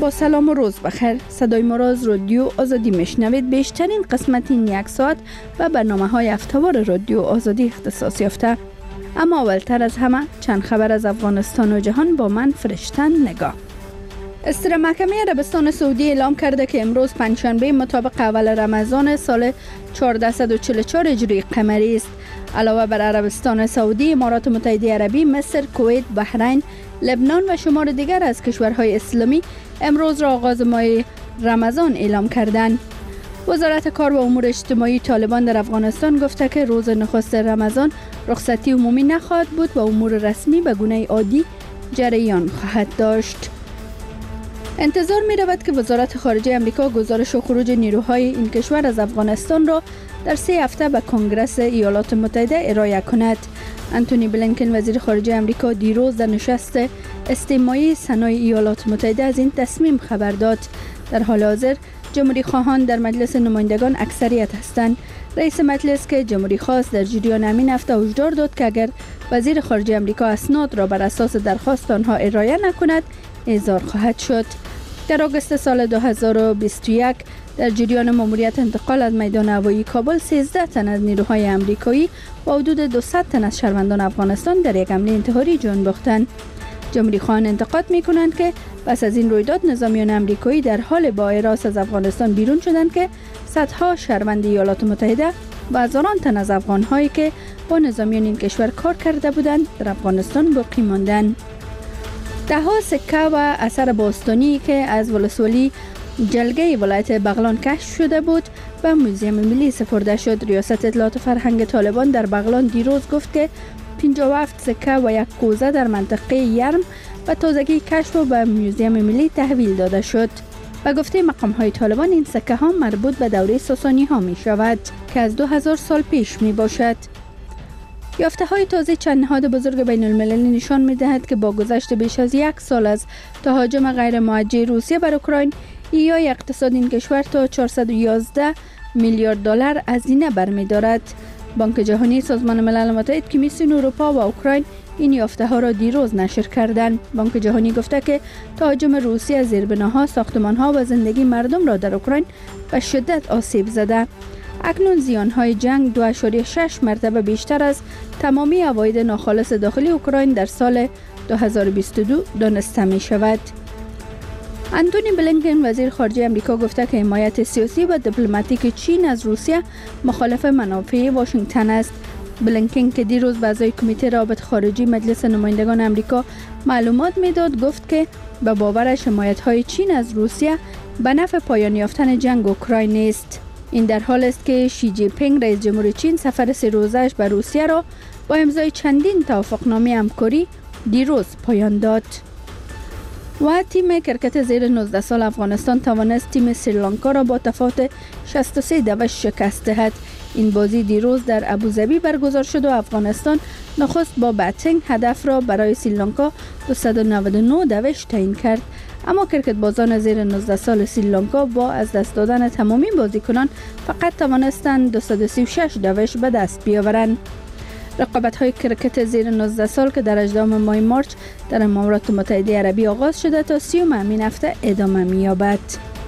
با سلام و روز بخیر. صدای ما را از رادیو آزادی میشنوید. بیشترین قسمت این یک ساعت و برنامه‌های هفته‌وار رادیو آزادی اختصاص یافته. اما اولتر از همه چند خبر از افغانستان و جهان با من فرشتن نگاه. استر محکمه عربستان سعودی اعلام کرده که امروز پنجشنبه مطابق اول رمضان سال 1444 هجری قمری است. علاوه بر عربستان سعودی، امارات متحده عربی، مصر، کویت، بحرین، لبنان و شمار دیگر از کشورهای اسلامی امروز را آغاز ماه رمضان اعلام کردند. وزارت کار و امور اجتماعی طالبان در افغانستان گفته که روز نخست رمضان رخصتی عمومی نخواهد بود و امور رسمی به گونه عادی جریان خواهد داشت. انتظار می رود که وزارت خارجه امریکا گزارش و خروج نیروهای این کشور از افغانستان را در 3 هفته به کنگره ایالات متحده ارائه کند. انتونی بلینکن وزیر خارجه امریکا دیروز در نشست استماعی سنای ایالات متحده از این تصمیم خبر داد. در حال حاضر جمهوری خواهان در مجلس نمایندگان اکثریت هستند. رئیس مجلس که جمهوری خواست در جریان همین هفته هشدار داد که اگر وزیر خارجه امریکا اسناد را بر اساس درخواست آنها ارائه نکند احضار خواهد شد. در آگوست سال 2021 در جریان ماموریت انتقال از میدان هوایی کابل 13 تن از نیروهای امریکایی و حدود 200 تن از شهروندان افغانستان در یک حمله انتحاری جان باختند. جمهوری خواهان انتقاد می‌کنند که پس از این رویداد نظامیان امریکایی در حال با حراس از افغانستان بیرون شدند که صدها شهروند ایالات متحده و هزاران تن از افغان‌هایی که با نظامیان این کشور کار کرده بودند در افغانستان باقی ماندند. ده‌ها سکه و اثر باستانی که از ولسوالی جلگه ولایت بغلان کشف شده بود به موزیم ملی سپرده شد. ریاست اطلاعات فرهنگ طالبان در بغلان دیروز گفت که 57 سکه و یک کوزه در منطقه یرم و تازگی کشف و به موزیم ملی تحویل داده شد. به گفته مقام‌های طالبان این سکه ها مربوط به دوره ساسانی ها می شود که از 2000 سال پیش می باشد. یافته های تازه چند نهاد بزرگ بین المللی نشان می دهد که با گذشت بیش از 1 سال از تهاجم غیر موجه روسیه بر اوکراین، ایای اقتصاد این کشور تا 411 میلیارد دلار هزینه برمی دارد. بانک جهانی، سازمان ملل متحد، کمیسیون اروپا و اوکراین این یافته ها را دیروز نشر کردند. بانک جهانی گفته که تهاجم روسیه زیربناها، ساختمانها و زندگی مردم را در اوکراین به شدت آسیب زده. اکنون زیانهای جنگ 2.6 مرتبه بیشتر از تمامی عواید ناخالص داخلی اوکراین در سال 2022 دانسته می شود. انتونی بلینکن وزیر خارجه امریکا گفته که حمایت سیاسی و دیپلماتیک چین از روسیه مخالف منافع واشنگتن است. بلینکن که دیروز به اعضای کمیته روابط خارجی مجلس نمایندگان امریکا معلومات میداد گفت که به باورش حمایت‌های چین از روسیه به نفع پایان یافتن جنگ اوکراین است. این در حال است که شی جی پینگ رئیس جمهور چین سفر 3 روزه‌اش به روسیه را با امضای چندین توافقنامه همکاری دیروز پایان داد. و تیم کرکت زیر 19 سال افغانستان توانست تیم سریلانکا را با تفاوت 63 شکست دهد. این بازی دیروز در ابوظبی برگزار شد و افغانستان نخست با باتینگ هدف را برای سریلانکا 299 تعیین کرد. اما کرکت بازان زیر 19 سال سریلانکا با از دست دادن تمامی بازیکنان فقط توانستند 236 به دست بیاورند. رقابت‌های کرکت زیر 19 سال که در 18 ماه مارچ در امارات متحده عربی آغاز شده تا 30 همین هفته ادامه می‌یابد.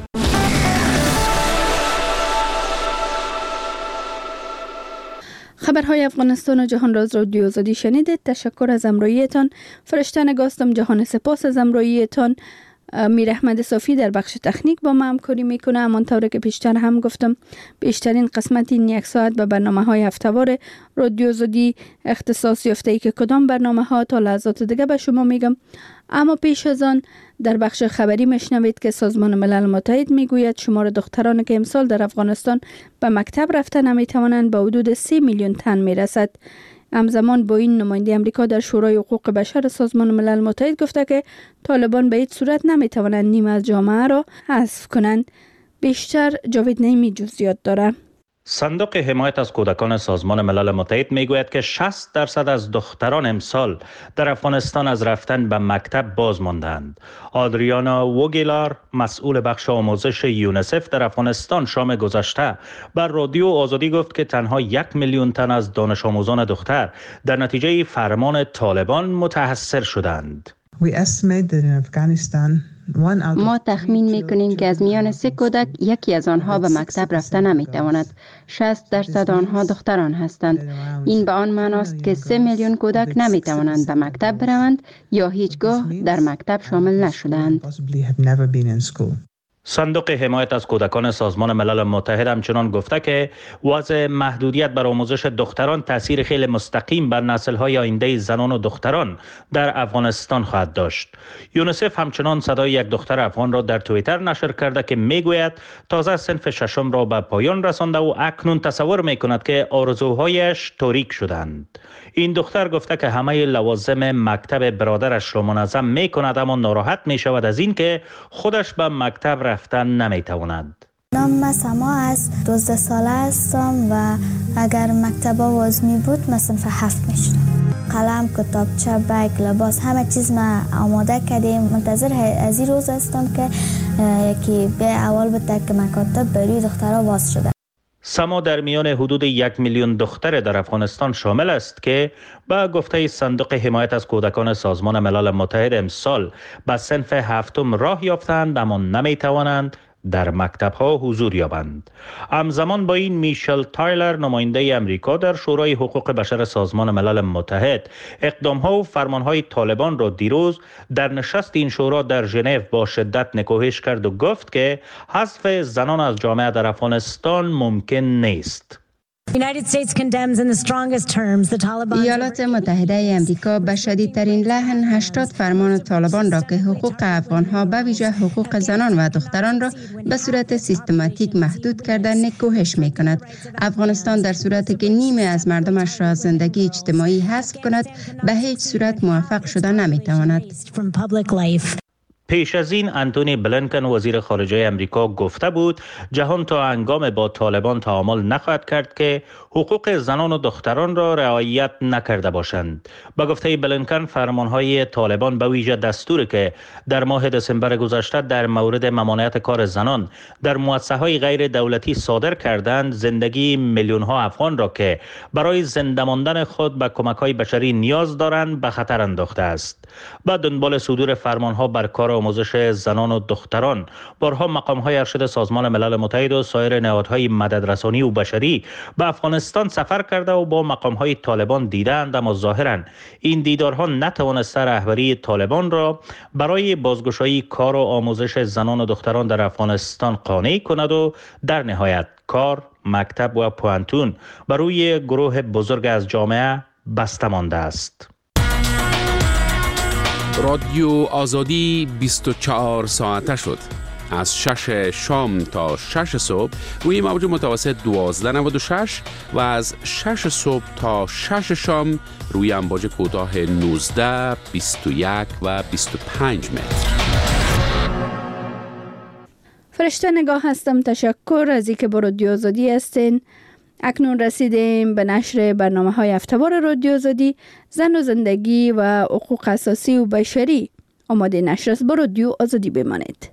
خبرهای افغانستان و جهان را از رادیو آزادی شنیدید. تشکر از همراهیتان. فرشتن گاستم جهان سپاس از همراهیتان. میر احمد صافی در بخش تکنیک با ما همکاری میکنه. همانطور که پیشتر هم گفتم بیشترین قسمت این 1 ساعت به برنامه‌های هفته‌وار رادیو آزادی اختصاص یافته ای که کدام برنامه‌ها تا لحظات دیگه به شما میگم. اما پیش از آن در بخش خبری میشنوید که سازمان ملل متحد میگوید شمار دختران که امسال در افغانستان به مکتب رفتن نمیتوانند به حدود 3 میلیون تن میرسد. همزمان با این نماینده امریکا در شورای حقوق بشر سازمان ملل متحد گفته که طالبان به هیچ صورت نمیتوانند نیمه از جامعه را حذف کنند. بیشتر جاوید نعیمی جزئیات داره. صندوق حمایت از کودکان سازمان ملل متحد میگوید که 60% از دختران امسال در افغانستان از رفتن به مکتب باز ماندند. آدریانا ووگیلار مسئول بخش آموزش یونیسف در افغانستان شام گذشته بر رادیو آزادی گفت که تنها 1 میلیون تن از دانش آموزان دختر در نتیجه فرمان طالبان متحسر شدند. We estimate that in Afghanistan ما تخمین میکنیم که از میان 3 کودک یکی از آنها به مکتب رفته نمیتواند. 60% آنها دختران هستند. این به آن معناست که 3 میلیون کودک نمیتوانند به مکتب بروند یا هیچگاه در مکتب شامل نشدند. صندوق حمایت از کودکان سازمان ملل متحد همچنان گفته که وضع محدودیت بر آموزش دختران تاثیر خیلی مستقیم بر نسل‌های آینده زنان و دختران در افغانستان خواهد داشت. یونیسف همچنان صدای یک دختر افغان را در توییتر نشر کرده که میگوید تازه صنف ششم را به پایان رسانده و اکنون تصور میکند که آرزوهایش تاریک شدند. این دختر گفته که همه لوازم مکتب برادرش را منظم میکند اما ناراحت میشود از این که خودش به مکتب رفتن نمیتواند. نام سما است، 12 ساله هستم و اگر مکتب باز می بود من صنف 7 میشدم. قلم، کتابچه، بیگ، لباس همه چیز ما آماده کردیم. منتظر از این روز هستم که یکی به اول بده که مکاتب برای دخترها باز شده. سما در میان حدود 1 میلیون دختر در افغانستان شامل است که با گفته صندوق حمایت از کودکان سازمان ملل متحد امسال به صنف 7 راه یافتند اما نمیتوانند در مکتب ها حضور یابند. همزمان با این میشل تایلر نماینده امریکا در شورای حقوق بشر سازمان ملل متحد اقدام ها و فرمان های طالبان را دیروز در نشست این شورا در ژنو با شدت نکوهش کرد و گفت که حذف زنان از جامعه در افغانستان ممکن نیست. ایالات متحده امریکا به شدیدترین لحن 80 فرمان طالبان را که حقوق افغانها به ویژه حقوق زنان و دختران را به صورت سیستماتیک محدود کرده نکوهش می کند. افغانستان در صورتی که نیمه از مردمش را زندگی اجتماعی حذف کند به هیچ صورت موفق شده نمی تواند. پیش از این انتونی بلینکن وزیر خارجه امریکا گفته بود جهان تا هنگام با طالبان تعامل نخواهد کرد که حقوق زنان و دختران را رعایت نکرده باشند. با گفته بلینکن فرمانهای طالبان به ویژه دستوری که در ماه دسامبر گذشته در مورد ممانعت کار زنان در مؤسسه‌های غیر دولتی صادر کردند زندگی میلیون ها افغان را که برای زنده ماندن خود به کمک‌های بشری نیاز دارند به خطر انداخته است. با دنبال صدور فرمانها بر کار آموزش زنان و دختران بارها مقام‌های ارشد سازمان ملل متحد و سایر نهادهای مددرسانی و بشری به افغانستان سفر کرده و با مقام‌های طالبان دیدند اما ظاهراً این دیدارها نتوانسته رهبری طالبان را برای بازگشایی کار و آموزش زنان و دختران در افغانستان قانع کند و در نهایت کار، مکتب و پوانتون بر روی گروه بزرگ از جامعه بسته مانده است. رادیو آزادی 24 ساعته شد. از 6 شام تا 6 صبح روی موج متوسط 1296 و از 6 صبح تا 6 شام روی امواج کوتاه 19، 21 و 25 متر. فرشته نگاه هستم. تشکر از اینکه با رادیو آزادی هستین. اکنون رسیدیم به نشر برنامه‌های هفته‌وار رادیو آزادی. زن و زندگی و حقوق اساسی و بشری. آماده نشر است. با رادیو آزادی بمانید.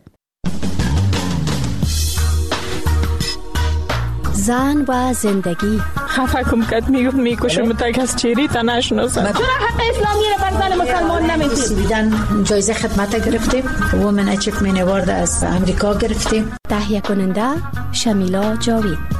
زن و زندگی. خفه کم کت میکشم تک از چیری تا نشناسم. چرا حق اسلامی را بر زن مسلمان نمیدید؟ بیدن جایزه خدمت گرفتیم. وومن اچیومنت اوارد از امریکا گرفتیم. تهیه کننده شمیلا جاوید.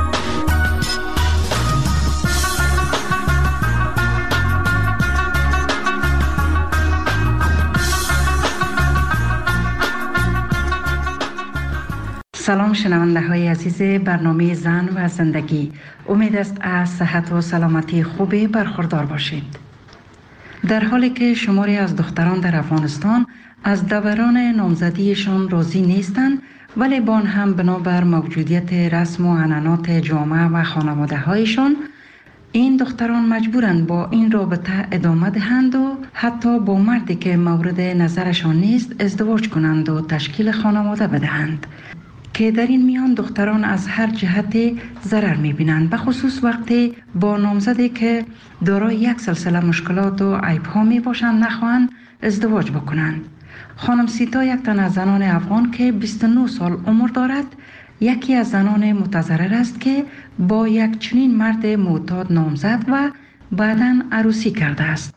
سلام شنونده های عزیز برنامه زن و زندگی. امید است از صحت و سلامتی خوبی برخوردار باشید. در حالی که شماری از دختران در افغانستان از دوران نامزدیشان راضی نیستند، ولی با آن هم بنابر موجودیت رسم و عنعنات جامعه و خانواده هایشان این دختران مجبورند با این رابطه ادامه دهند و حتی با مردی که مورد نظرشان نیست ازدواج کنند و تشکیل خانواده بدهند، که در این میان دختران از هر جهت ضرر می‌بینند، به خصوص وقتی با نامزدی که دارای یک سلسله مشکلات و عیب‌ها میباشند نخواهند ازدواج بکنند. خانم سیتا یک تن از زنان افغان که 29 سال عمر دارد، یکی از زنان متضرر است که با یک چنین مرد معتاد نامزد و بعداً عروسی کرده است.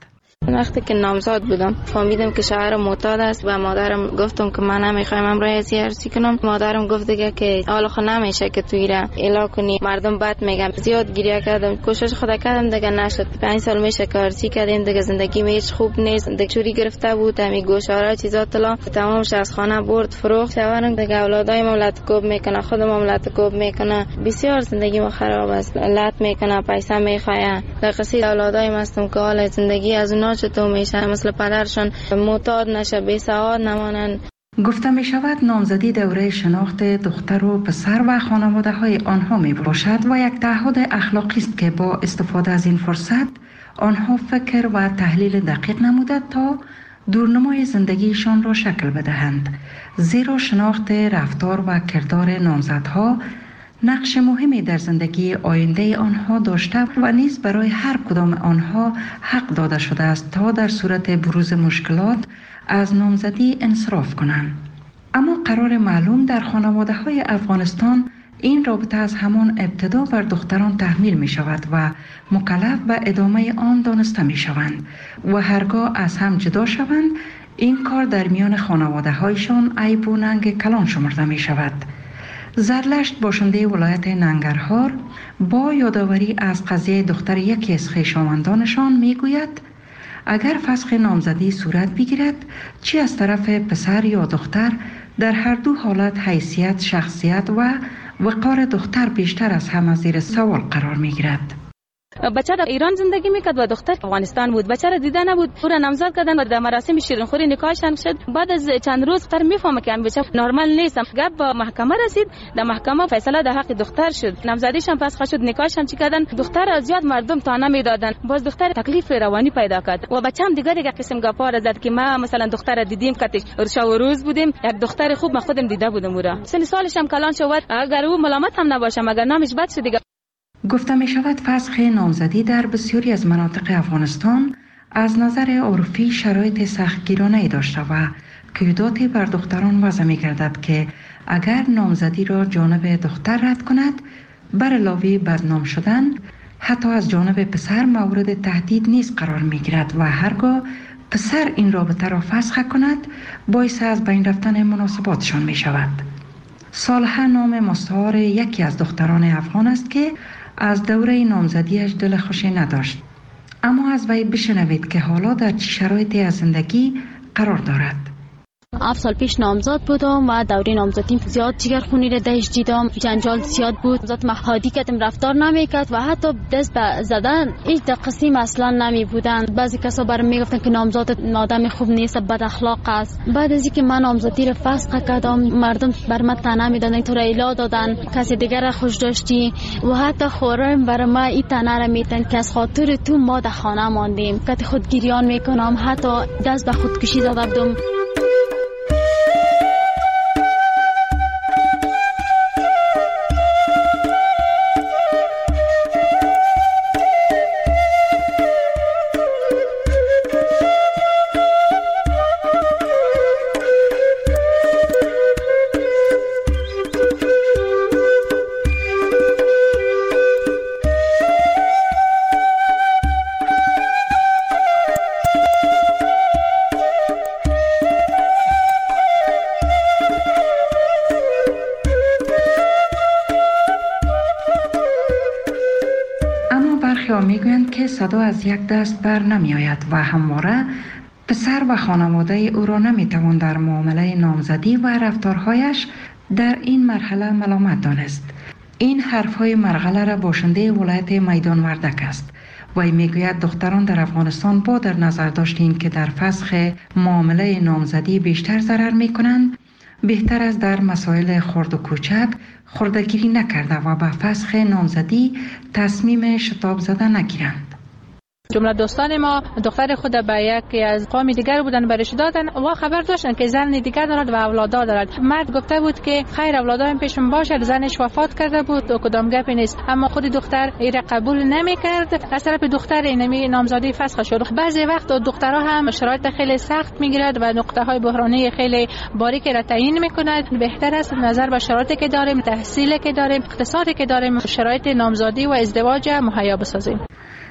وقتی که نامزاد بودم فهمیدم که شوهرم معتاد است و مادرم گفتم که من نمیخوایم امروز عرضی کنم. مادرم گفت دیگه که حالا خود نمیشه که توی را اعلام کنی، مردم بد میگن. زیاد گریه کردم، کوشش خدا کردم دیگه نشد. 5 سال میشه که عرضی کردیم دیگه زندگی هیچ خوب نیست. دیگه چوری گرفته بود، همین گوشواره چیزا طلا تمامش از خانه برد فروخت. شوهرم دیگه اولادای مملت کوب میکنه، خود مملت کوب میکنه. بسیار زندگی ما خراب است. لط میکنه، پیسه میخواه. دقیقاً اولادای ماستم که حال زندگی از اونها چطور میشه، مثل پدرشون معتاد نشه، بی سواد نمانن. گفته می شود نامزدی دوره شناخت دختر و پسر و خانواده های آنها می باشد و یک تعهد اخلاقی است که با استفاده از این فرصت آنها فکر و تحلیل دقیق نموده تا دورنمای زندگیشان را شکل بدهند. زیرا شناخت رفتار و کردار نامزدها نقش مهمی در زندگی آینده آنها داشته و نیز برای هر کدام آنها حق داده شده است تا در صورت بروز مشکلات از نامزدی انصراف کنند. اما قرار معلوم در خانواده های افغانستان این رابطه از همان ابتدا بر دختران تحمیل می شود و مکلف به ادامه آن دانسته می شوند و هرگاه از هم جدا شوند این کار در میان خانواده هایشان عیب و ننگ کلان شمرده می شود. زرلشت باشنده ولایت ننگرهار با یادآوری از قضیه دختر یکی از خویشاوندانشان می گوید اگر فسخ نامزدی صورت بگیرد چی از طرف پسر یا دختر در هر دو حالت حیثیت، شخصیت و وقار دختر بیشتر از همه زیر سوال قرار می گیرد. بچه در ایران زندگی میکرد و دختر افغانستان بود. بچه را دیده نبود، او را نامزد کردن و در مراسم شیرینخوری نکاحش هم شد. بعد از چند روز دختر میفهمه که این بچه نرمال نیست. گپ به محکمه رسید، در محکمه فیصله در حق دختر شد. نامزدیش هم فسخ شد، نکاحش هم چی کردن. دختر زیاد مردم تانه میدادن، باز دختر تکلیف روانی پیدا کرد و بچه هم دیگه قسم گپا را زد که ما مثلا دختر دیدیم کتش شب و روز بودیم، یک دختر خوب ما خودم دیده بودم. او را سن سالش هم کلان شد، اگر او ملامت هم نباشه مگر نامش بد شد دیگه. گفته می شود فسخ نامزدی در بسیاری از مناطق افغانستان از نظر عرفی شرایط سختگیرانه‌ای داشته و قیوداتی بر دختران وضع می گردد که اگر نامزدی را جانب دختر رد کند بر علاوه بدنام شدن حتی از جانب پسر مورد تهدید نیز قرار می گیرد و هرگاه پسر این رابطه را فسخ کند باعث از بین رفتن مناسباتشان می شود. صالحه نام مستعار یکی از دختران افغان است که از دوره نامزدیش دل خوشی نداشت. اما از وی بشنوید که حالا در چه شرایطی از زندگی قرار دارد. 7 سال پیش نامزاد بودم و دوره نامزدیم زیاد جگرخونی را درش دیدم، جنجال زیاد بود، ذات محادی کردم رفتار نمیکرد و حتی دست به زدن هیچ قسم اصلا نمی بودند. بعضی کسا برام میگفتن که نامزاد آدم خوب نیست، بد اخلاق است. بعد از اینکه من نامزدی را فسخ کردم مردم بر من طعنه میدادن، تو را الا دادن، کسی دیگر را خوش داشتی و حتی خورم بر ما این طعنه را میدن که از خاطر تو ما در خانه ماندیم، که خودگیریان میکنم، حتی دست به خودکشی زده بودم. میگویند که صدا از یک دست بر نمی آید و همواره پسر و خانواده او را نمی توان در معامله نامزدی و رفتارهایش در این مرحله ملامت دانست. این حرفهای مرغله را باشنده ولایت میدان وردک است. وی میگوید دختران در افغانستان با در نظر داشتیم که در فسخ معامله نامزدی بیشتر ضرر می کنند، بهتر است در مسائل خرد و کوچک خردگیری نکرده و به فسخ نامزدی تصمیم شتاب زده نگیرند. جمله دوستان ما دختر خود به یکی از قوم دیگر بودن برش دادن و خبر داشتن که زن دیگر دارد و اولادا دارد. مرد گفته بود که خیر اولادایم پیشم باشه، زنش وفات کرده بود و کدام گپی نیست. اما خود دختر این قبول نمیکرد، از طرف دختر اینمی نامزدی فسخ شد. بعضی وقت دخترها هم شرایط خیلی سخت میگیرد و نقطه های بحرانی خیلی باریکی را تعیین میکند. بهتر است نظر به شرایطی که داریم، تحصیلی که داریم، اقتصادی که داریم، شرایط نامزدی و ازدواج مهیا بسازیم.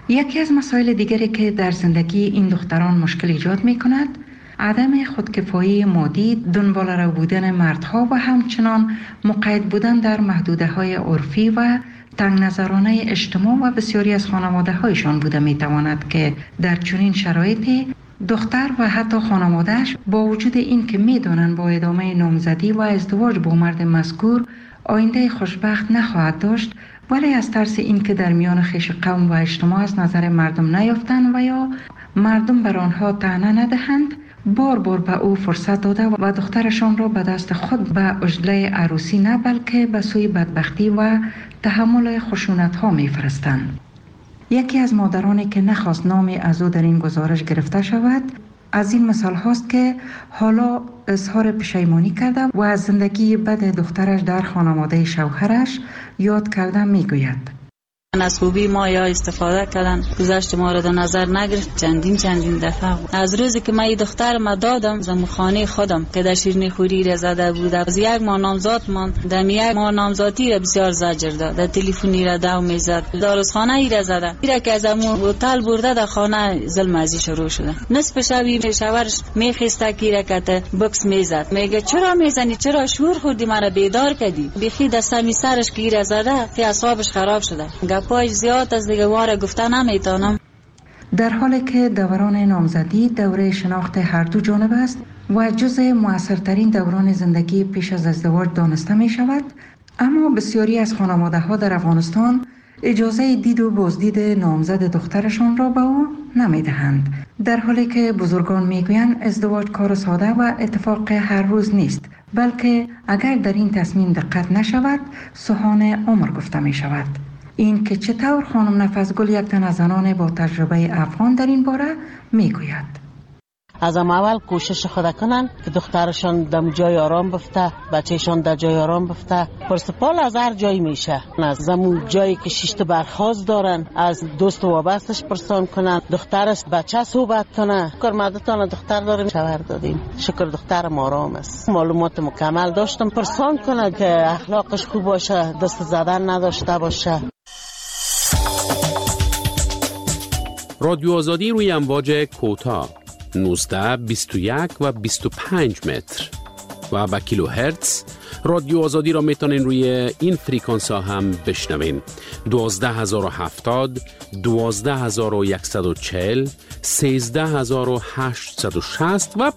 یکی از مسائل دیگری که در زندگی این دختران مشکل ایجاد می کند عدم خودکفایی مادی، دنبال رو بودن مردها و همچنان مقید بودن در محدوده های عرفی و تنگ نظرانه اجتماع و بسیاری از خانواده هایشان بوده می تواند که در چنین شرایطی دختر و حتی خانوادهش با وجود این که می دانند با ادامه نامزدی و ازدواج با مرد مذکور آینده خوشبخت نخواهد داشت، ولی از ترس این که در میان خویش قوم و اجتماع از نظر مردم نیافتند و یا مردم بر آنها طعنه ندهند، بار بار به او فرصت داده و دخترشان را به دست خود به عجله عروسی نه بلکه به سوی بدبختی و تحمل خشونت ها می فرستند. یکی از مادرانی که نخواست نامی از او در این گزارش گرفته شود از این مثال هاست که حالا اظهار پشیمانی کرده و از زندگی بد دخترش در خانواده شوهرش یاد کرده می گوید: از خوبی ما یا استفاده کردن، گذشت ما را در نظر نگرفت. چندین دفعه از روزی که من دختر ما دادم زمو خانه خودم که در شیرینی خوری را زده بود، از یک ماه نامزاد من در یک ماه نامزادی را بسیار زجر داد، در تلفنی را دو میزد، داروخانه ای را زده، ایرا که از امو هتل برده در خانه ظلم ازی شروع شده. نصف شبی شوهرش میخسته که کته بکس میزد، میگه چرا میزنی، چرا شور خوردی، مرا بیدار کردی. بیخی دستمی سرش که را زده که اعصابش خراب شده، پای زیاد از دیگه واره گفته نمیتونم. در حالی که دوران نامزدی دوره شناخت هر دو جانب است و جزء موثرترین دوران زندگی پیش از ازدواج دانسته می شود، اما بسیاری از خانواده ها در افغانستان اجازه دید و بازدید نامزد دخترشان را به او نمی دهند، در حالی که بزرگان می گویند ازدواج کار ساده و اتفاق هر روز نیست، بلکه اگر در این تصمیم دقت نشود سوهان عمر گفته می شود. این که چطور خانم نفسگل، یک تن از زنان با تجربه افغان در این باره میگوید: از اول کوشش خود کنن که دخترشان در جای آرام بفته، بچهشان در جای آرام بفته. پرسپال از هر جایی میشه، از زمون جایی که شیشت برخواست دارن از دوست و وابستش پرسان کنن، دخترش بچه صحبت کنه. شکر مدتان دختر داریم، شوهر دادیم، شکر دخترم آرام است، معلومات مکمل داشتم، پرسان کنه که اخلاقش خوب باشه، دست زدن نداشته باشه. رادیو آزادی روی امواج کوتاه 19، 21 و 25 متر و با کیلو هرتز. رادیو آزادی را میتونین روی این فریکانس ها هم بشنوین: 12070، 12140، 13860 و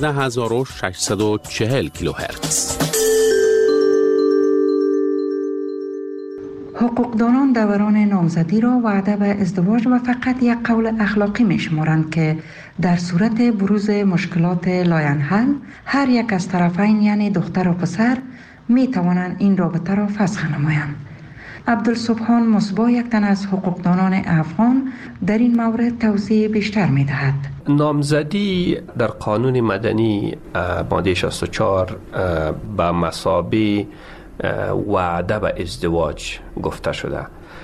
15640 کیلو هرتز. حقوقدانان دوران نامزدی را وعده به ازدواج و فقط یک قول اخلاقی می شمارند که در صورت بروز مشکلات لاینحل هر یک از طرفین یعنی دختر و پسر می توانند این رابطه را فسخ نمایند. عبدالسبحان مصباح، یک تن از حقوقدانان افغان، در این مورد توضیح بیشتر می دهد. نامزدی در قانون مدنی ماده 64 به مثابه وعده به ازدواج گفته شده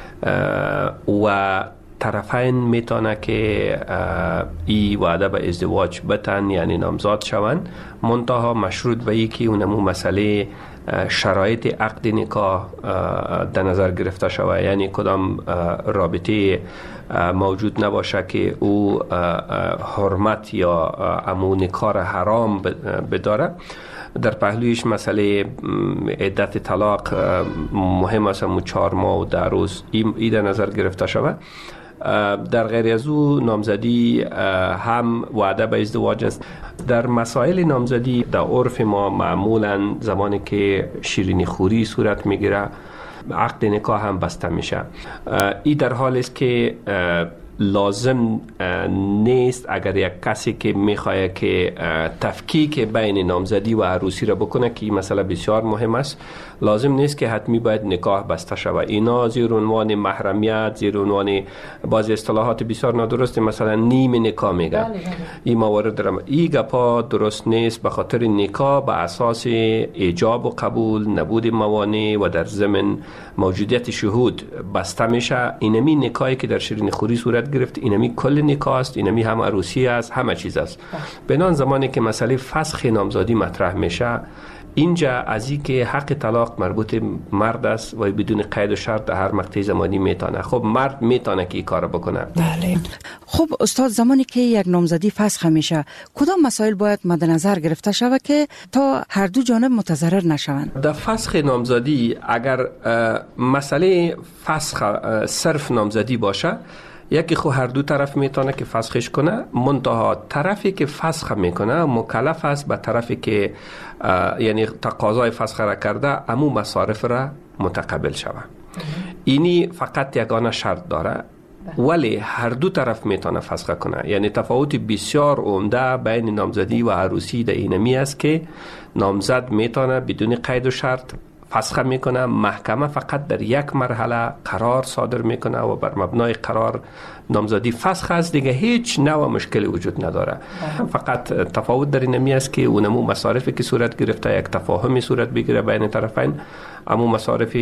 و طرفین میتونه که این وعده به ازدواج بتن، یعنی نامزاد شوند، منتها مشروط به یکی اونمو مسئله شرایط عقد نکاح در نظر گرفته شود، یعنی کدام رابطه موجود نباشه که او حرمت یا امو نکاح حرام بداره. در پهلویش مسئله عدت طلاق مهم است، 4 ماه و 10 روز این در نظر گرفته شود. در غیر از او نامزدی هم وعده به ازدواج است. در مسائل نامزدی در عرف ما معمولا زمانی که شیرینی خوری صورت میگیره عقد نکاح هم بسته میشه. این در حال است که لازم نیست اگر یک کسی که میخواد که تفکیک بین نامزدی و عروسی را بکنه، که این مسئله بسیار مهم است، لازم نیست که حتمی باید نکاح بسته شود. اینا زیر عنوان محرمیت، زیر عنوان بعضی اصطلاحات بسیار نادرست، مثلا نیم نکاح میگن. این موارد درم این گپا درست نیست، به خاطر نکاح به اساس ایجاب و قبول، نبود موانع و در ضمن موجودیت شهود بسته میشه. اینمی نکاحی که در شیرین خوری صورت گرفت، اینمی کل نکاح است، اینمی هم عروسی است، همه چیز است. بنان زمانی که مسئله فسخ نامزدی مطرح میشه، اینجا از این که حق طلاق مربوط مرد است و بدون قید و شرط در هر مقطع زمانی میتونه. خب مرد میتونه که این کار بکنه. بله. خب استاد، زمانی که یک نامزدی فسخ میشه کدام مسائل باید مد نظر گرفته شود که تا هر دو جانب متضرر نشوند؟ در فسخ نامزدی اگر مسئله فسخ صرف نامزدی باشه، یکی خو هر دو طرف میتونه که فسخش کنه، منتها طرفی که فسخ میکنه مکلف است به طرفی که یعنی تقاضای فسخ را کرده امو مصارف را متقبل شود. اینی فقط یگانه شرط داره، ولی هر دو طرف میتونه فسخ کنه. یعنی تفاوت بسیار عمده بین نامزدی و عروسی در اینمی است که نامزد میتونه بدون قید و شرط فسخ میکنه، محکمه فقط در یک مرحله قرار صادر میکنه و بر مبنای قرار نامزدی فسخ است، دیگه هیچ نوع مشکلی وجود نداره. فقط تفاوت در اینمی است که اونمو مصارفی که صورت گرفته یک تفاهمی صورت بگیره بین طرفین، اما مصارف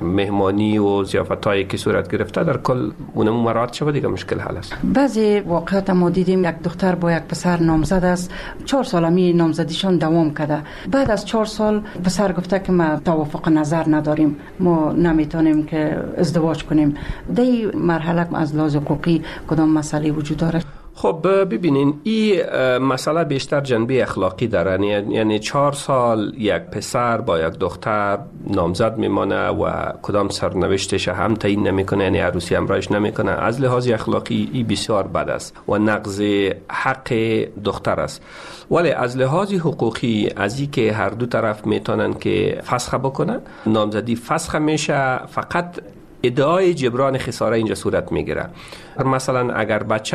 مهمانی و ضیافتایی که صورت گرفته در کل اونمو مراعات شود، دیگه مشکل حل است. بعضی واقعات ما دیدیم یک دختر با یک پسر نامزد است، 4 سال می نامزدیشان دوام کرده. بعد از 4 سال پسر گفته که ما توافق نظر نداریم، ما نمیتونیم که ازدواج کنیم. در این مرحله از لحاظ حقوقی کدام مسئله وجود داره؟ خب ببینین، این مسئله بیشتر جنبه اخلاقی داره. یعنی 4 سال یک پسر با یک دختر نامزد میمانه و کدام سرنوشتش هم تعیین نمیکنه، یعنی عروسی همراهش نمیکنه. از لحاظ اخلاقی این بسیار بد است و نقض حق دختر است. ولی از لحاظ حقوقی از این که هر دو طرف میتونن که فسخ بکنن، نامزدی فسخ میشه، فقط ادعای جبران خساره اینجا صورت میگیره. مثلا اگر بچه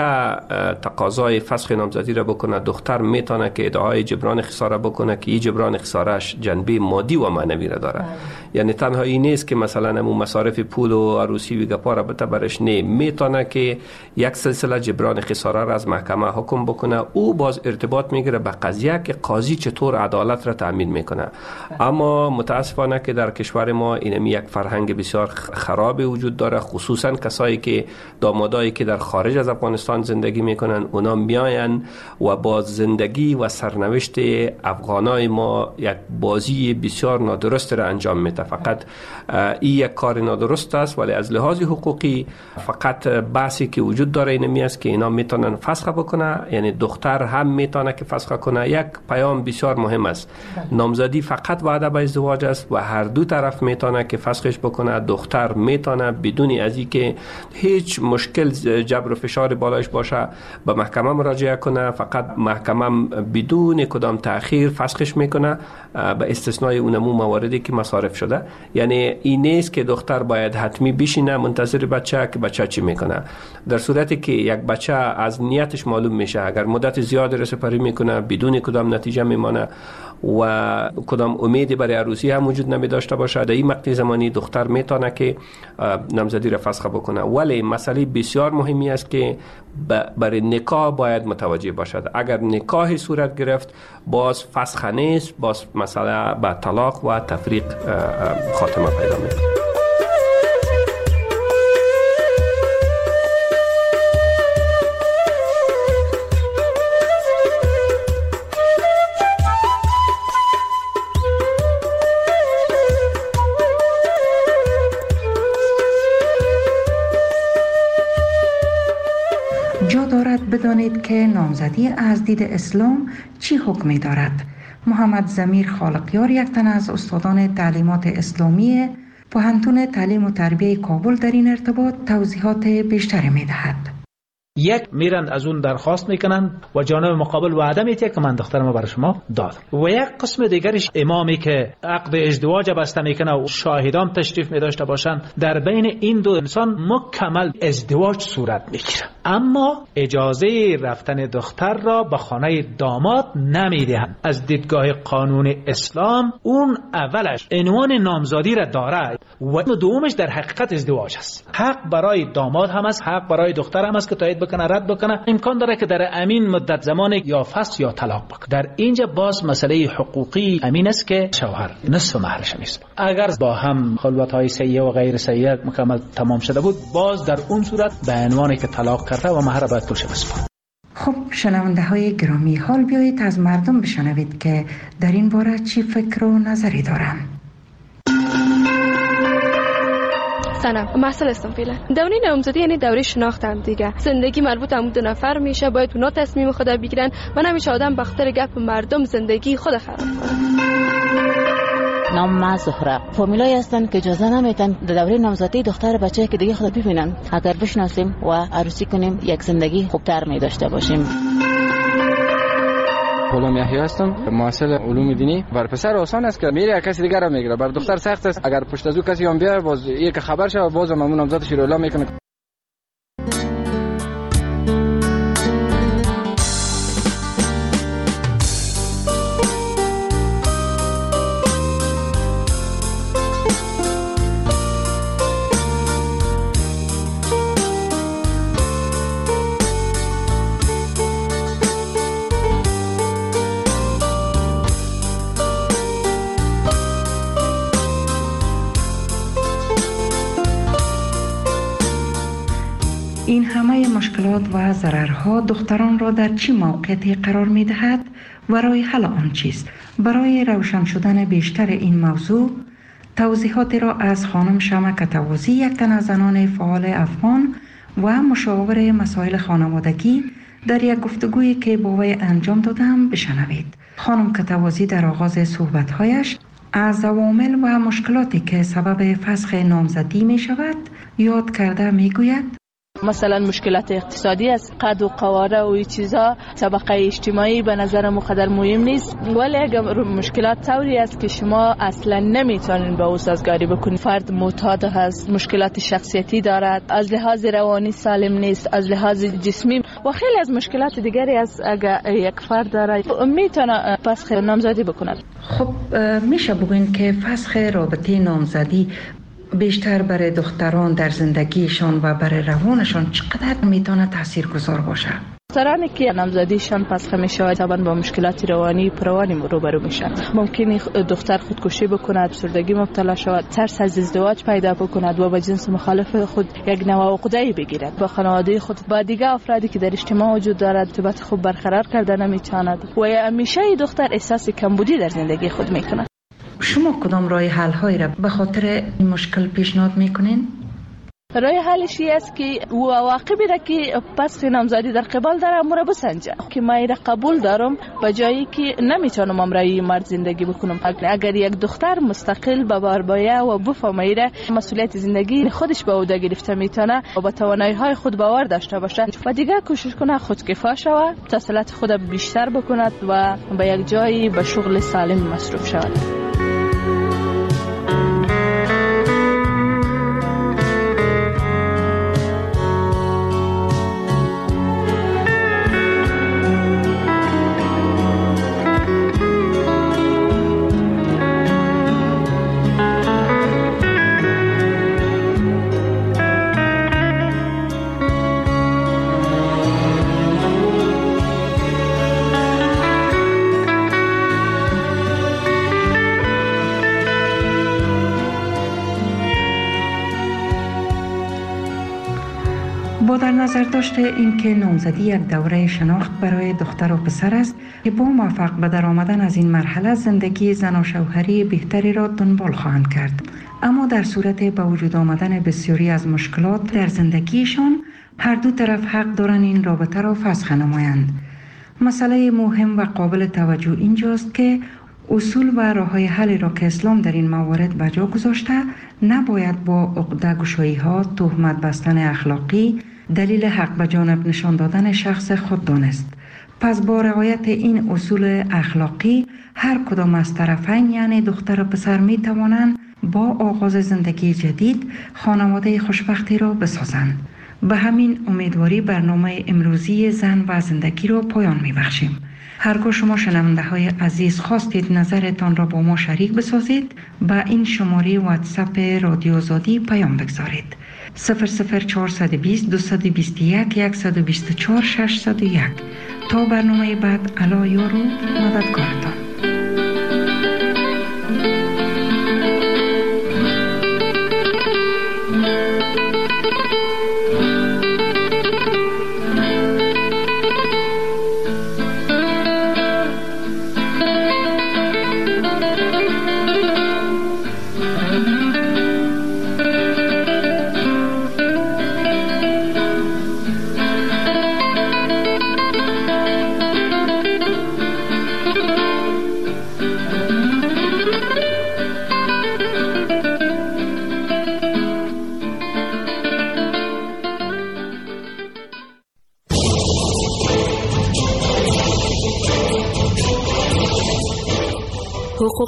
تقاضای فسخ نامزدی را بکنه، دختر میتونه که ادعای جبران خساره بکنه که این جبران خسارهش جنبه مادی و معنوی را داره. یعنی تنها این نیست که مثلا همون مصارف پول و عروسی و گپا را بته برش، نه، میتونه که یک سلسله جبران خساره را از محکمه حکم بکنه. او باز ارتباط میگیره به قضیه که قاضی چطور عدالت را تامین میکنه. اما متاسفانه که در کشور ما این یک فرهنگ بسیار خراب وجود داره، خصوصا کسایی که دامادایی که در خارج از افغانستان زندگی میکنن، اونا میاین و با زندگی و سرنوشت افغانای ما یک بازی بسیار نادرست را انجام میده. فقط این یک کار نادرست است، ولی از لحاظ حقوقی فقط بحثی که وجود داره اینمی است که اینا میتونن فسخ بکنه، یعنی دختر هم میتونه که فسخ کنه. یک پیام بسیار مهم است، نامزدی فقط وعده به ازدواج است و هر دو طرف میتونه که فسخش بکنه. دختر میتونه بدون از اینکه هیچ مشکل جبر و فشار بالایش باشه به محکمه مراجعه کنه، فقط محکمه بدون کدام تأخیر فسخش میکنه، به استثنای اونمو مواردی که مصارف شده. یعنی این نیست که دختر باید حتمی بشینه منتظر بچه که بچه چی میکنه. در صورتی که یک بچه از نیتش معلوم میشه، اگر مدت زیاد رسپری میکنه بدون کدام نتیجه میمانه و کدام امیدی برای عروسی هم وجود نمی داشته باشه، در این مقطع زمانی دختر میتونه که نامزدی را فسخ بکنه. ولی مسئله بسیار مهمی است که برای نکاح باید متوجه باشد. اگر نکاح صورت گرفت باز فسخ نیست، باز مسئله به طلاق و تفریق خاتمه پیدا میکنه. جا دارد بدانید که نامزدی از دید اسلام چی حکمی دارد. محمد ضمیر خالقیار، یک تن از استادان تعلیمات اسلامی پوهنتون تعلیم و تربیه کابل، در این ارتباط توضیحات بیشتری می دهد. یک میرن از اون درخواست میکنن و جانب مقابل وعده میده که من دخترم برای شما دادم، و یک قسم دیگرش امامی که عقد ازدواج بسته میکنه و شاهدان تشریف میداشته باشن، در بین این دو انسان مکمل ازدواج صورت میگیره، اما اجازه رفتن دختر را به خانه داماد نمیدهند. از دیدگاه قانون اسلام اون اولش عنوان نامزادی را داره و دومش در حقیقت ازدواج است. حق برای داماد هم است، حق برای دختر هم است که تایید بکنه، رد بکنه. امکان داره که در امین مدت زمان یا فسخ یا طلاق بکنه. در اینجا باز مسئله حقوقی امین است که شوهر نصف مهرش نیست. اگر با هم خلوت‌های سیئه و غیر سیئه مکمل تمام شده بود، باز در اون صورت به عنوانی که طلاق کرده و مهر باید پولش بسپاره. خب شنونده های گرامی، حال بیایید از مردم بشنوید که در این باره چی فکر و نظری دارن. سلام، مسئله هستم فعلا. دوره نامزدی یعنی دوره شناخت هم دیگه. زندگی مربوط هم 2 نفر میشه، باید اونا تصمیم خود بگیرن و نمیشه آدم بخاطر گپ مردم زندگی خود خراب کنه. نام ما زهره. فامیلایی هستن که اجازه نمیدن در دوره نامزدی دختر بچه که دیگه خود ببینن. اگر بشناسیم و عروسی کنیم یک زندگی خوبتر می داشته باشیم. غلام یحیی هستم، محصل علوم دینی. بر پسر آسان است که میره کسی دیگر را میگیره، بر دختر سخت است. اگر پشت از او کسی هم بیاد باز یک خبر شه باز مامون نامزدش رو اعلام میکنه. این همه مشکلات و ضررها دختران را در چه موقعیتی قرار می دهد و راه حل آن چیست؟ برای روشن شدن بیشتر این موضوع توضیحاتی را از خانم شمع کتوازی، یک تن از زنان فعال افغان و مشاور مسائل خانوادگی، در یک گفتگویی که با وی انجام دادم بشنوید. خانم کتوازی در آغاز صحبت‌هایش از عوامل و مشکلاتی که سبب فسخ نامزدی می شود یاد کرده می گوید: مثلا مشکلات اقتصادی است، قد و قواره و این چیزا، طبقه اجتماعی به نظر مقدر مهم نیست، ولی اگر مشکلات طوری است که شما اصلا نمیتونین به او سازگاری بکنید. فرد معتاد هست، مشکلات شخصیتی دارد، از لحاظ روانی سالم نیست، از لحاظ جسمی و خیلی از مشکلات دیگری است. اگر یک فرد داره میتونه فسخ نامزدی بکند. خب میشه بگوین که فسخ رابطه نامزدی بیشتر برای دختران در زندگیشان و برای روانشان چقدر میتونه تاثیرگذار باشه؟ دخترانی که نامزدیشان فسخ میشه طبعا با مشکلات روانی روبرو میشن. ممکنه دختر خودکشی بکند، افسردگی مبتلا شود، ترس از ازدواج پیدا بکند و با جنس مخالف خود یک نوع عقده‌ای بگیرد. با خانواده خود، با دیگه افرادی که در اجتماع وجود دارد ارتباط خوب برقرار کرده نمیتواند و همیشه دختر احساس کمبودی در زندگی خود میکند. شما کدام راه حل هایی را به خاطر این مشکل پیشنهاد میکنین؟ راه حلش است که عواقبی را که پس نامزدی در قبال دارم مرا بسنجه که من را قبول دارم به جایی که نمیتونم امرای مرد زندگی بکنم. اگر یک دختر مستقل به بار باید و بفهمه مسئولیت زندگی خودش به عهده گرفته میتونه و با توانایی های خود باور داشته باشه و دیگه کوشش کنه خودکفا شود، تحصیلات خود بیشتر بکند و به یک جایی به شغل سالم مصروف شود. با در نظر داشته این که نامزدی یک دوره شناخت برای دختر و پسر است که با موفق به در آمدن از این مرحله زندگی زن و شوهری بهتری را دنبال خواهند کرد، اما در صورت به وجود آمدن بسیاری از مشکلات در زندگیشان هر دو طرف حق دارند این رابطه را فسخ نمایند. مسئله مهم و قابل توجه اینجاست که اصول و راه‌های حل را که اسلام در این موارد به جا گذاشته نباید با عقده‌گشایی‌ها، تهمت بستن اخلاقی دلیل حق به جانب نشان دادن شخص خود دانست. پس با رعایت این اصول اخلاقی هر کدام از طرفین یعنی دختر و پسر می توانند با آغاز زندگی جدید خانواده خوشبختی را بسازند. به همین امیدواری برنامه امروزی زن و زندگی را پایان می بخشیم. هرگاه شما شنونده های عزیز خواستید نظرتان را با ما شریک بسازید، به این شماره واتساپ رادیو آزادی پیام بگذارید: 00420 221 124 601. تا برنامه بعد، الا یارو مددکارتان.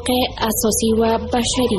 حقوق اساسی و بشری.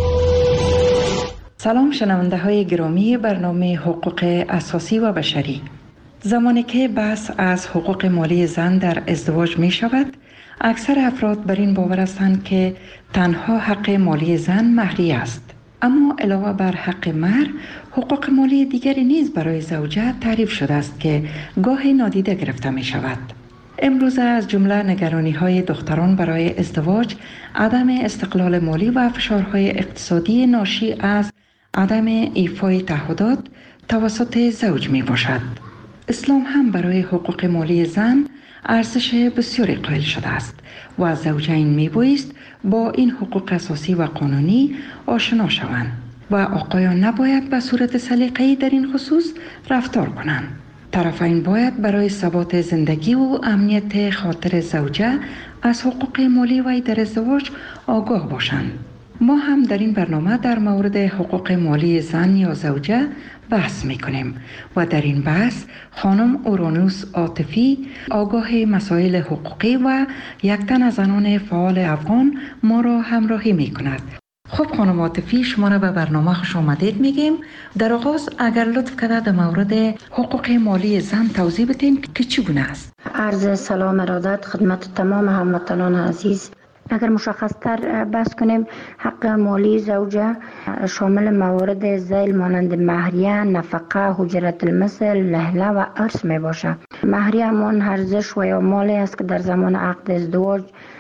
سلام شنونده های گرامی برنامه حقوق اساسی و بشری. زمانی که بحث از حقوق مالی زن در ازدواج می شود، اکثر افراد بر این باور هستند که تنها حق مالی زن مهریه است. اما علاوه بر حق مهر، حقوق مالی دیگری نیز برای زوجه تعریف شده است که گاهی نادیده گرفته می شود. امروز از جمله نگرانی های دختران برای ازدواج، عدم استقلال مالی و فشارهای اقتصادی ناشی از عدم ایفای تعهدات توسط زوج می باشد. اسلام هم برای حقوق مالی زن ارزش بسیاری قائل شده است و زوجین می بایست با این حقوق اساسی و قانونی آشنا شوند و آقایان نباید به صورت سلیقه‌ای در این خصوص رفتار کنند. طرفین باید برای ثبات زندگی و امنیت خاطر زوجه از حقوق مالی وی در ازدواج آگاه باشند. ما هم در این برنامه در مورد حقوق مالی زن یا زوجه بحث میکنیم و در این بحث خانم اورانوس عاطفی، آگاه مسائل حقوقی و یک تن از زنان فعال افغان ما را همراهی میکند. خب خانم عاطفی، شما را به برنامه خوش آمدید میگیم. در آغاز اگر لطف کرده در مورد حقوق مالی زن توضیح بدین که چگونه است. عرض سلام ارادت خدمت تمام هموطنان عزیز. اگر مشخص تر بحث کنیم، حق مالی زوجه شامل موارد ذیل مانند مهریه، نفقه، حجرت المثل، لهله و ارث می باشه. مهریه همان ارزش و یا مالی است که در زمان عقد ازدواج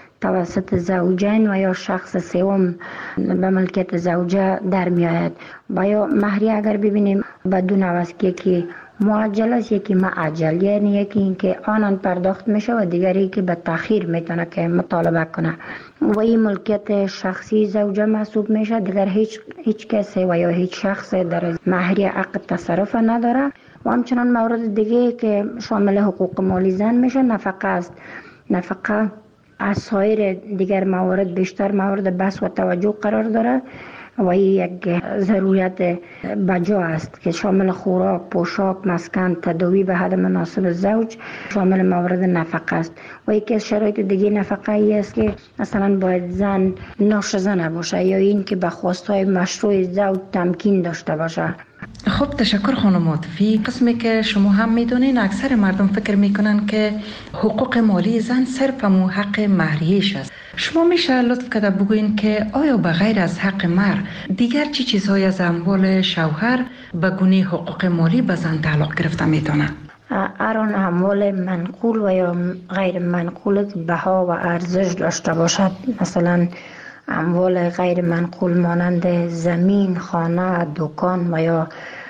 توسط زوجین و یا شخص سوم به ملکیت زوجه در می آید. و یا مهریه اگر ببینیم بدون عوض که معجل است، یکی معجل، یعنی یکی این که آنان پرداخت میشه و دیگری که به تأخیر میتونه که مطالبه کنه و این ملکیت شخصی زوجه محسوب میشه. دیگر هیچ کسی و یا هیچ شخص در مهریه عقد تصرف نداره. و همچنان مورد دیگه که شامل حقوق مالی زن میشه نفقه است. نفقه از سایر دیگر موارد بیشتر مورد بحث و توجه قرار داره و یک ضرورت بجا است که شامل خوراک، پوشاک، مسکن، تداوی به حد مناسب زوج شامل موارد نفقه است. و یکی از شرایط دیگه نفقه ای است که مثلا باید زن ناشزه نباشه یا این که به خواستهای مشروع زوج تمکین داشته باشه. خب تشکر خانم عاطفی. قسمی که شما هم میدونین اکثر مردم فکر میکنن که حقوق مالی زن صرف همون حق مهریش است. شما میشه لطف کرده بگوین که آیا به غیر از حق مهر دیگر چی چیزهای از اموال شوهر به گونه حقوق مالی به زن تعلق گرفته میتونه؟ هر اموال منقول و یا غیر منقول بها و ارزش داشته باشد، مثلا اموال غیر منقول مانند زمین، خانه، دکان و یا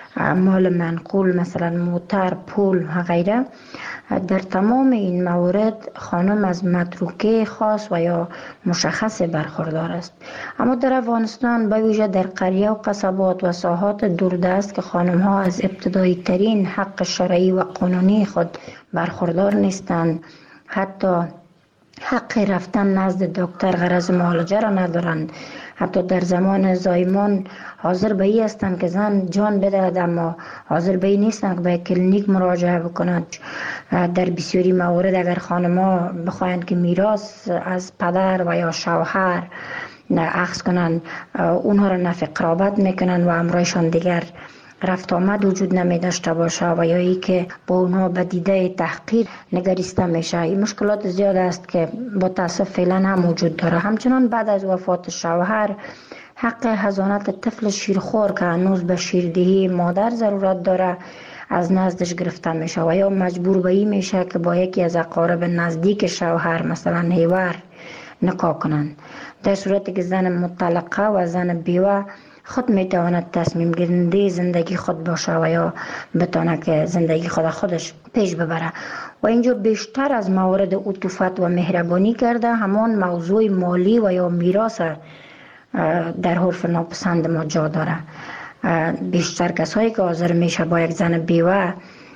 مال منقول مثلا موتر، پول و غیره، در تمام این موارد خانم از متروکه خاص و یا مشخص برخوردار است. اما در افغانستان به ویژه در قریه و قصبات و ساحات دوردست که خانم ها از ابتدایی ترین حق شرعی و قانونی خود برخوردار نیستند، حتی حق رفتن نزد دکتر غرض معالجه را ندارند، حتی در زمان زایمان حاضر به این هستند که زن جان بدهد اما حاضر به این نیستند که به کلینیک مراجعه بکنند. در بسیاری موارد اگر خانم‌ها بخواهند که میراث از پدر و یا شوهر اخذ کنند، اونها را نفی قرابت میکنند و امرایشان دیگر رفت آمد وجود نمی داشته باشه و یا ای که با اونها به دیده تحقیر نگریسته میشه. این مشکلات زیاد است که با تاسف فعلا هم وجود داره. همچنان بعد از وفات شوهر حق حضانت طفل شیرخوار که هنوز به شیردهی مادر ضرورت داره از نزدش گرفته میشه و یا مجبور به این میشه که با یکی از اقارب نزدیک شوهر مثلا هیور نکاح کنند. در صورتی که زن مطلقه و زن بیوه خود میتواند تصمیم گیرنده زندگی خود باشه و یا بتونه که زندگی خودش پیش ببره. و اینجا بیشتر از موارد عطوفت و مهربانی کرده همان موضوع مالی و یا میراث در حرف ناپسند ما جا داره. بیشتر کسایی که حاضر میشه با یک زن بیوه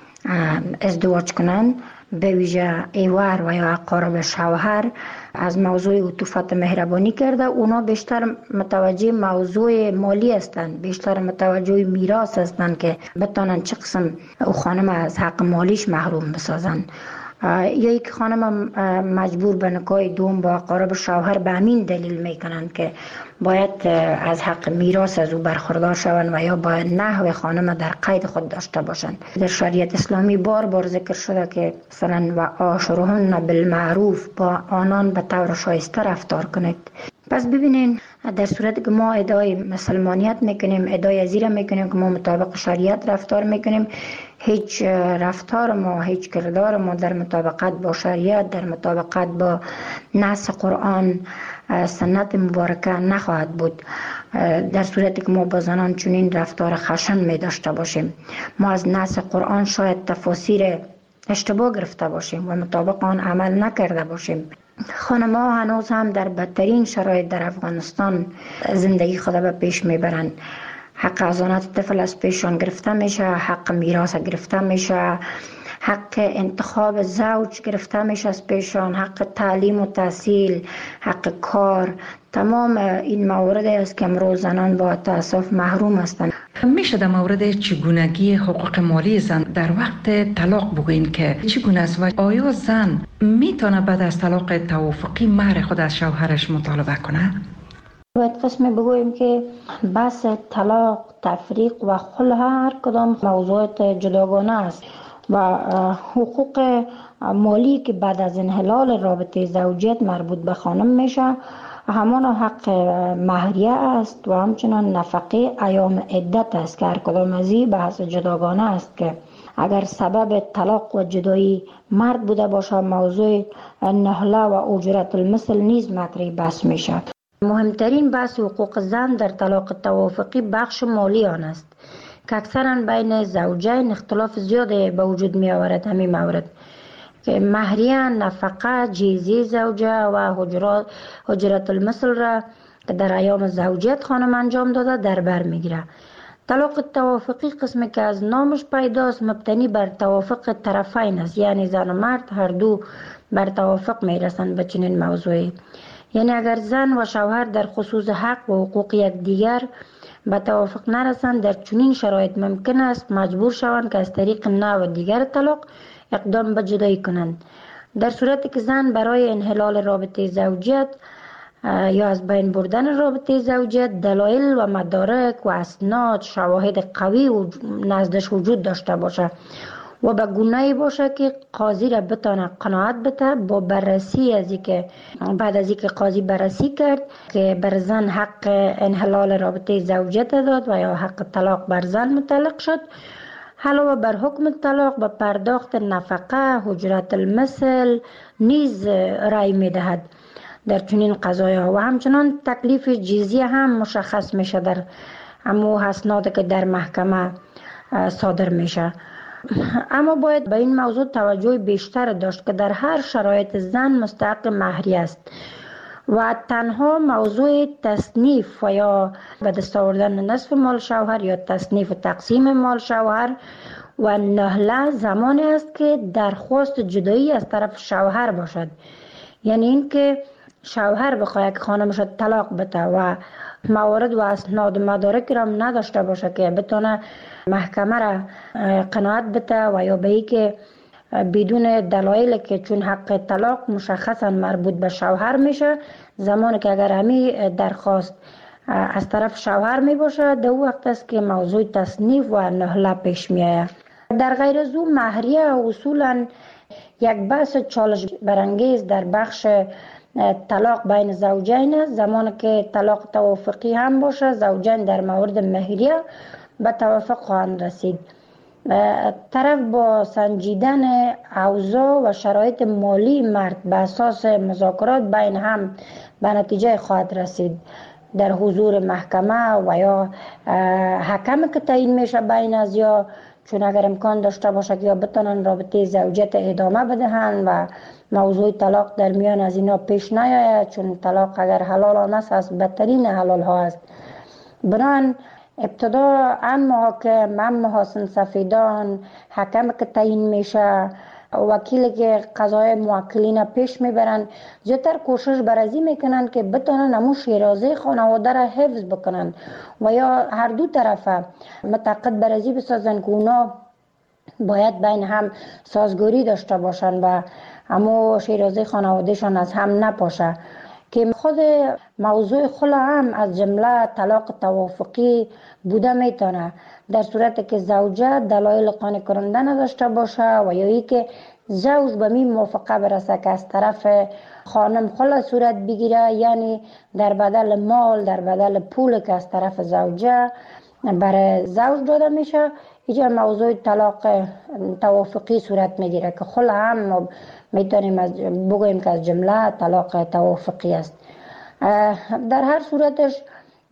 ازدواج کنند، به ویژه ایوار و یا اقارب شوهر، از موضوع عطوفت مهربانی کرده. اونا بیشتر متوجه موضوع مالی هستند، بیشتر متوجه میراث هستند که بتونن چه قسم او خانم از حق مالیش محروم بسازن. یا یک خانم مجبور به نکاح دوم با اقارب شوهر به همین دلیل میکنند که باید از حق میراث از او برخوردار شوند و یا باید نحو خانم در قید خود داشته باشند. در شریعت اسلامی بار بار ذکر شده که مثلا و عاشرهن بالمعروف، با آنان به طور شایسته رفتار کنید. پس ببینین در صورتی که ما ادعای مسلمانیت میکنیم، ادعای ازیره میکنیم که ما مطابق شریعت رفتار میکنیم، هیچ رفتار ما، هیچ کردار ما در مطابقت با شریعت، در مطابقت با نص قرآن سنت مبارکه نخواهد بود. در صورتی که ما با زنان چنین رفتار خشن می داشته باشیم، ما از نص قرآن شاید تفاسیر اشتباه گرفته باشیم و مطابق آن عمل نکرده باشیم. خانم‌ها هنوز هم در بدترین شرایط در افغانستان زندگی خود به پیش میبرند. حق ازانت طفل از پیشان گرفته میشه، حق میراث گرفته میشه، حق انتخاب زوج گرفته میشه از پیشان، حق تعلیم و تحصیل، حق کار. تمام این موارد است که امروز زنان با تأسف محروم هستند. میشه در مورد چگونگی حقوق مالی زن در وقت طلاق بگوین که چگونه است و آیا زن میتونه بعد از طلاق توافقی مهر خود از شوهرش مطالبه کنه؟ باید قسم بگوییم که بحث طلاق، تفریق و خلع هر کدام موضوعات جداگانه است و حقوق مالی که بعد از انحلال رابطه زوجیت مربوط به خانم میشه همان حق مهریه است و همچنان نفقه ایام عدت است که هر کدام از این بحث جداگانه است که اگر سبب طلاق و جدایی مرد بوده باشه موضوع نهله و اجرت المثل نیز مطرح بحث میشه. مهمترین بحث حقوق زن در طلاق توافقی بخش مالی آن است که اکثرا بین زوجین اختلاف زیاد به وجود می آورد. همین مورد که مهریه، نفقه، جیزی زوجه و حجرت المثل را که در ایام زوجیت خانم انجام داده در بر می گیره. طلاق توافقی قسمی که از نامش پیداست مبتنی بر توافق طرفین است، یعنی زن و مرد هر دو بر توافق می رسند به چنین موضوعی. یعنی اگر زن و شوهر در خصوص حق و حقوق یکدیگر به توافق نرسند در چنین شرایط ممکن است مجبور شوند که از طریق نوع دیگر طلاق اقدام به جدایی کنند. در صورتی که زن برای انحلال رابطه زوجیت یا از بین بردن رابطه زوجیت دلایل و مدارک و اسناد شواهد قوی نزدش وجود داشته باشه و به گونه‌ای باشه که قاضی را بتونه قناعت بده با بررسی از اینکه بعد از اینکه قاضی بررسی کرد که بر زن حق انحلال رابطه زوجیت داد و یا حق طلاق بر زن متعلق شد، علاوه بر حکم طلاق به پرداخت نفقه، حجرت المثل نیز رأی میدهد در چنین قضایا و همچنان تکلیف جزیه هم مشخص میشه در امو اسناد که در محکمه صادر میشه. اما باید به این موضوع توجه بیشتر داشت که در هر شرایط زن مستحق مهریه است و تنها موضوع تصنیف و یا به دست آوردن نصف مال شوهر یا تصنیف و تقسیم مال شوهر و نهله زمانی است که درخواست جدایی از طرف شوهر باشد. یعنی اینکه شوهر بخواهد که خانمش طلاق بده و موارد و اسناد و مدارک را نداشته باشه که بتونه محکمه را قناعت بده و یا به ای که بدون دلایل که چون حق طلاق مشخصا مربوط به شوهر میشه، زمانی که اگر همی درخواست از طرف شوهر می باشه در وقت است که موضوع تصنیف و نهله پیش می آید. در غیر از او مهریه اصولا یک بحث چالش برانگیز در بخش طلاق بین زوجین است. زمانی که طلاق توافقی هم باشه زوجین در مورد مهریه به توافق خواهند رسید. طرف با سنجیدن اوضاع و شرایط مالی مرد به اساس مذاکرات بین هم به نتیجه خواهد رسید در حضور محکمه و یا حکم که تعیین میشه بین از یا چون اگر امکان داشته باشه که یا بتونن رابطه زوجیت ادامه بدهن و موضوع طلاق در میان از اینا پیش نیاید، چون طلاق اگر حلال است از بدترین حلال ها است. بنابراین ابتدا ان محاکم، هم محاسن سفیدان، حکم که تعیین میشه، وکیلی که قضای موکلین پیش میبرن، زیادتر کوشش برازی میکنن که بتونن همون شیرازه خانواده را حفظ بکنن و یا هر دو طرف متعاقد برازی بسازن که اونا باید بین هم سازگاری داشته باشن و اما شیرازه خانوادهشان از هم نپاشه که خود موضوع خلع هم از جمله طلاق توافقی بوده میتونه در صورتی که زوجه دلایل قانع کننده نداشته باشه و یا ای که زوج به می موافقه برسه که از طرف خانم خلع صورت بگیره، یعنی در بدل مال، در بدل پول که از طرف زوجه برای زوج داده میشه، اینجا موضوع طلاق توافقی صورت میگیره که خلع هم میتونیم بگوییم که از جمله طلاق توافقی است. در هر صورتش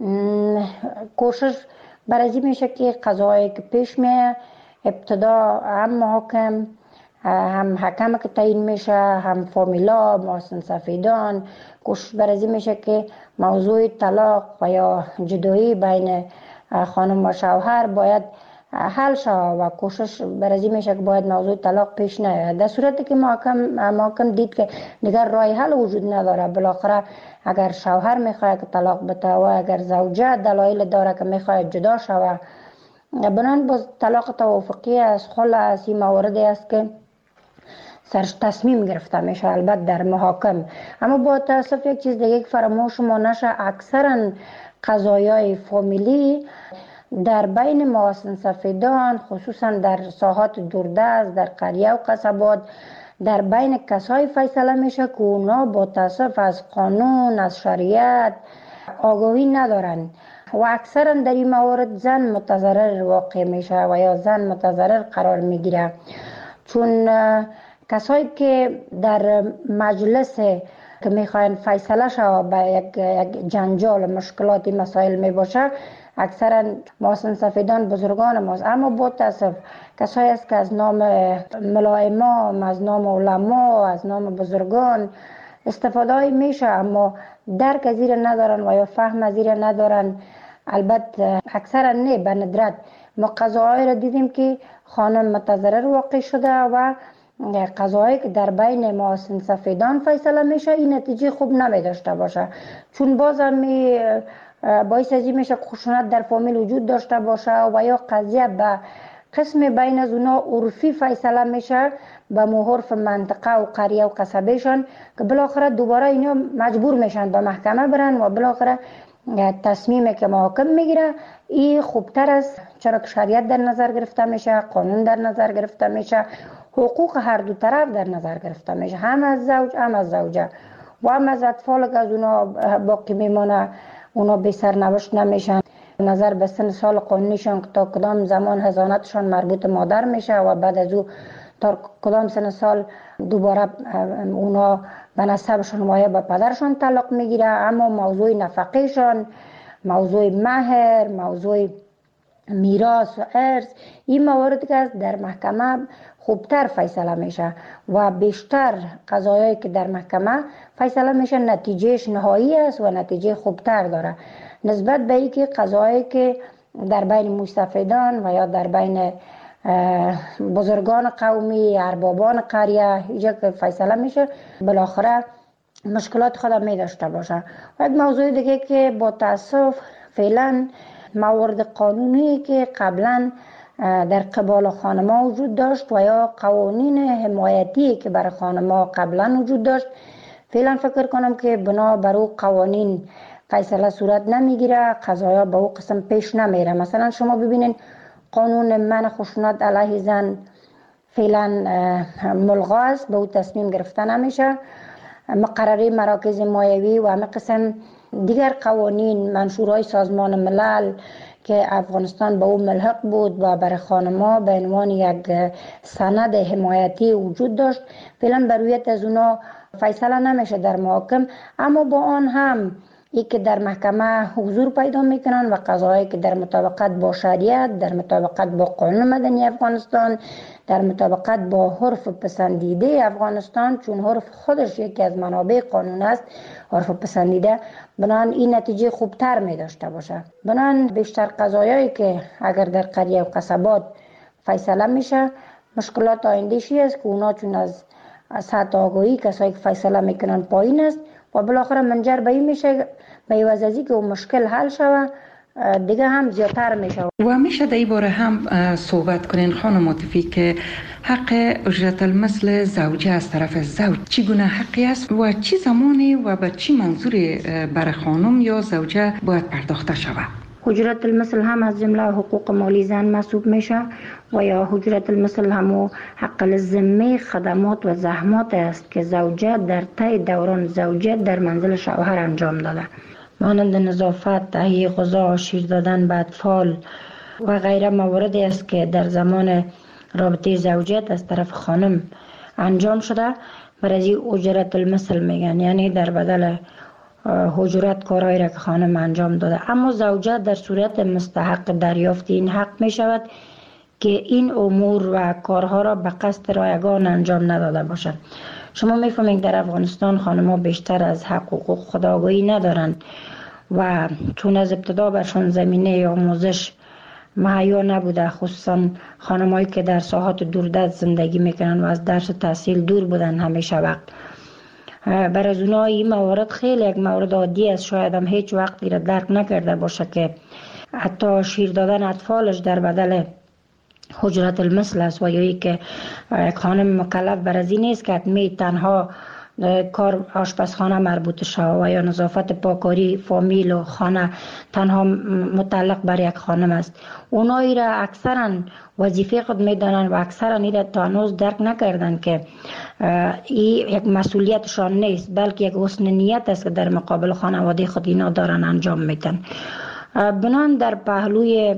کوشش برای میشه که قضایی که پیش میه ابتدا هم محاکم هم حکم که تعیین میشه، هم فامیلا، محسن سفیدان، کوشش برای میشه که موضوع طلاق و یا جدایی بین خانم و شوهر باید حل شود و کوشش برای میشه که باید موضوع طلاق پیش نیاید. در صورتی که محکم دید که دیگر راه حل وجود نداره، بالاخره اگر شوهر میخواد که طلاق بده و اگر زوجه دلایل داره که میخواد جدا شود، بنان باز طلاق توافقی است، خلع است. این مواردی است که سرش تصمیم گرفته میشه البته در محاکم. اما با تاسف یک چیز دیگه فراموش ما نشه، اکثرا قضایای فامیلی در بین محسن سفیدان، خصوصا در ساحات دوردست، در قریه و قصبات، در بین کسای فیصله میشه که اونا با تاسف از قانون، از شریعت آگاهی ندارن و اکثرا در این موارد زن متضرر واقع میشه و یا زن متضرر قرار میگیره، چون کسایی که در مجلس که میخواین فیصله شود به یک جنجال مشکلاتی مسائل میباشه، اکثرا محسن سفیدان بزرگان ماست. اما با تاسف کسایی است که از نام ملائمام، از نام علما، از نام بزرگان استفاده میشه اما درک از زیر ندارن و یا فهم از زیر ندارن. البته اکثرا نه، به ندرت ما قضاهای را دیدیم که خانم متضرر واقع شده و قضایی که در بین محسن سفیدان فیصله میشه این نتیجه خوب نمی داشته باشه، چون بازم باعث ازی میشه خشونت در فامیل وجود داشته باشه و یا قضیه به قسم بین از اونا عرفی فیصله میشه به محرف منطقه و قریه و قصبهشان که بالاخره دوباره اینا مجبور میشن به محکمه برن و بالاخره تصمیمی که محاکم میگیره این خوبتر است، چرا که شریعت در نظر گرفته میشه، قانون در نظر گرفته میشه، حقوق هر دو طرف در نظر گرفته میشه، هم از زوج هم از زوجه و هم از اطفال که از اونا باقی میمانه، اونا بی سرنوشت نمیشن. نظر به سن سال قانونیشان که تا کدام زمان حضانتشان مربوط مادر میشه و بعد از او تا کدام سن سال دوباره اونا به نسبشان و به پدرشان تعلق میگیره. اما موضوع نفقهشان، موضوع مهر، موضوع میراث و ارث، این مواردی که در محکمه خوبتر فیصله میشه و بیشتر قضایایی که در محکمه فیصله میشه نتیجهش نهایی است و نتیجه خوبتر داره نسبت به اینکه قضایایی که در بین مستفیدان و یا در بین بزرگان قومی، اربابان قریه اینجا که فیصله میشه بالاخره مشکلات خود می داشته باشه. و یک موضوع دیگه که با تاسف فعلا موارد قانونی که قبلا در قبال خانم‌ها وجود داشت و یا قوانین حمایتی که برای خانم‌ها قبلا وجود داشت، فعلا فکر کنم که بنا بر او قوانین فیصله صورت نمیگیره، قضایا به او قسم پیش نمیره. مثلا شما ببینید قانون منع خشونت علیه زن فعلا ملغا است، به او تصمیم گرفته نمیشه. مقرره مراکز مایوی و همه قسم دیگر قوانین منشورهای سازمان ملل که افغانستان به او ملحق بود و برای خانم‌ها به عنوان یک سند حمایتی وجود داشت، فعلا بر رویت از اونا فیصله نمیشه در محاکم. اما با آن هم ای که در محکمه حضور پیدا میکنن و قضایی که در مطابقت با شریعت، در مطابقت با قانون مدنی افغانستان، در مطابقت با حرف پسندیده افغانستان، چون حرف خودش یکی از منابع قانون است، حرف پسندیده، بنان این نتیجه خوبتر می داشته باشه. بنان بیشتر قضایایی که اگر در قریه و قصبات فیصله میشه، مشکلات آینده‌شی است که اونا چون از سطح آگاهی کسایی که فیصله میکنن پایین است و بالاخره منجر به این میشه به عوض از اینکه اون مشکل حل شود دیگه هم زیادتر میشه. و میشه در این باره هم صحبت کنین خانم عاطفی که حق اجرت المثل زوجه از طرف زوج چگونه حقی است و چی زمانی و به چی منظوری برای خانم یا زوجه باید پرداخته شود؟ اجرت المثل هم از جمله حقوق مالی زن محسوب میشه و یا اجرت المثل هم حق الذمه خدمات و زحمات است که زوجه در طی دوران زوجیت در منزل شوهر انجام داده، مانند نظافت، تهیه غذا، شیر دادن به اطفال و غیره مواردی است که در زمان رابطه زوجیت از طرف خانم انجام شده. برای اجرت المثل میگن، یعنی در بدل اجرت کارهایی را که خانم انجام داده. اما زوجه در صورت مستحق دریافت این حق می شود که این امور و کارها را به قصد رایگان انجام نداده باشد. شما میفهمید در افغانستان خانم‌ها بیشتر از حقوق خودآگاهی ندارند و چون از ابتدا برشان زمینه آموزش مهیا نبوده، خصوصا خانم‌هایی که در ساحات دوردست زندگی میکنن و از درس و تحصیل دور بودن همیشه وقت. برای از اونها این موارد خیلی یک مورد عادی است، شاید هم هیچ وقتی را درک نکرده باشه که حتی شیر دادن اطفالش در بدل اجرت المثل است و یا که یک خانم مکلف بر از این نیست که حتمی تنها کار آشپزخانه مربوط شود و یا نظافت پاکاری فامیل و خانه تنها متعلق بر یک خانم است. اونایی را اکثرا وظیفه خود میدانند و اکثرا این را تا هنوز درک نکردند که این یک مسئولیتشان نیست، بلکه یک حسن نیت است که در مقابل خانواده خود اینا دارن انجام میدن. بنان در پهلوی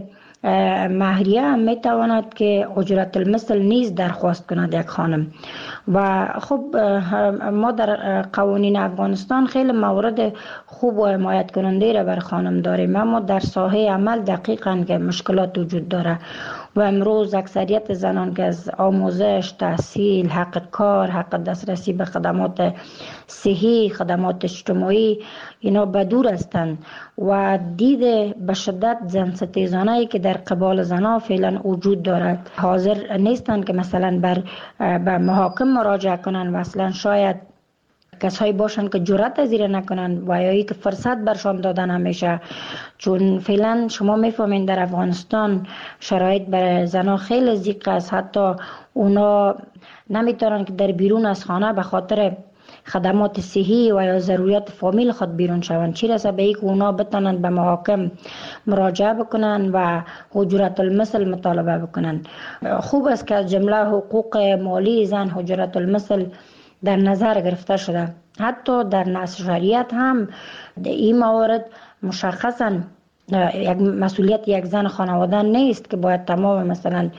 مهریه هم میتواند که اجرت المثل نیز درخواست کند یک خانم. و خب ما در قوانین افغانستان خیلی موارد خوب و حمایت کننده را بر خانم داریم، اما در ساحه عمل دقیقاً که مشکلات وجود داره و امروز اکثریت زنان که از آموزش، تحصیل، حق کار، حق دسترسی به خدمات صحی، خدمات اجتماعی اینا بدور هستند و دید به شدت زن ستیزانه‌ای که در قبال زنها فعلا وجود دارد حاضر نیستند که مثلا به محاکم مراجعه کنند و اصلا شاید کسایی باشند که جرأت از این نکنند و یا که فرصت برشان داده نمیشه، چون فعلا شما میفهمین در افغانستان شرایط برای زنها خیلی ضیق است. حتی اونا نمیتونن که در بیرون از خانه به خاطر خدمات صحی و یا ضروریات فامیل خود بیرون شوند، چی رسه به اینکه اونا بتونن به محاکم مراجعه بکنن و اجرت المثل مطالبه بکنن. خوب است که از جمله حقوق مالی زن اجرت المثل در نظر گرفته شده. حتی در نص شریعت هم این موارد مشخصا یک مسئولیت یک زن خانواده نیست که باید تمام مثلا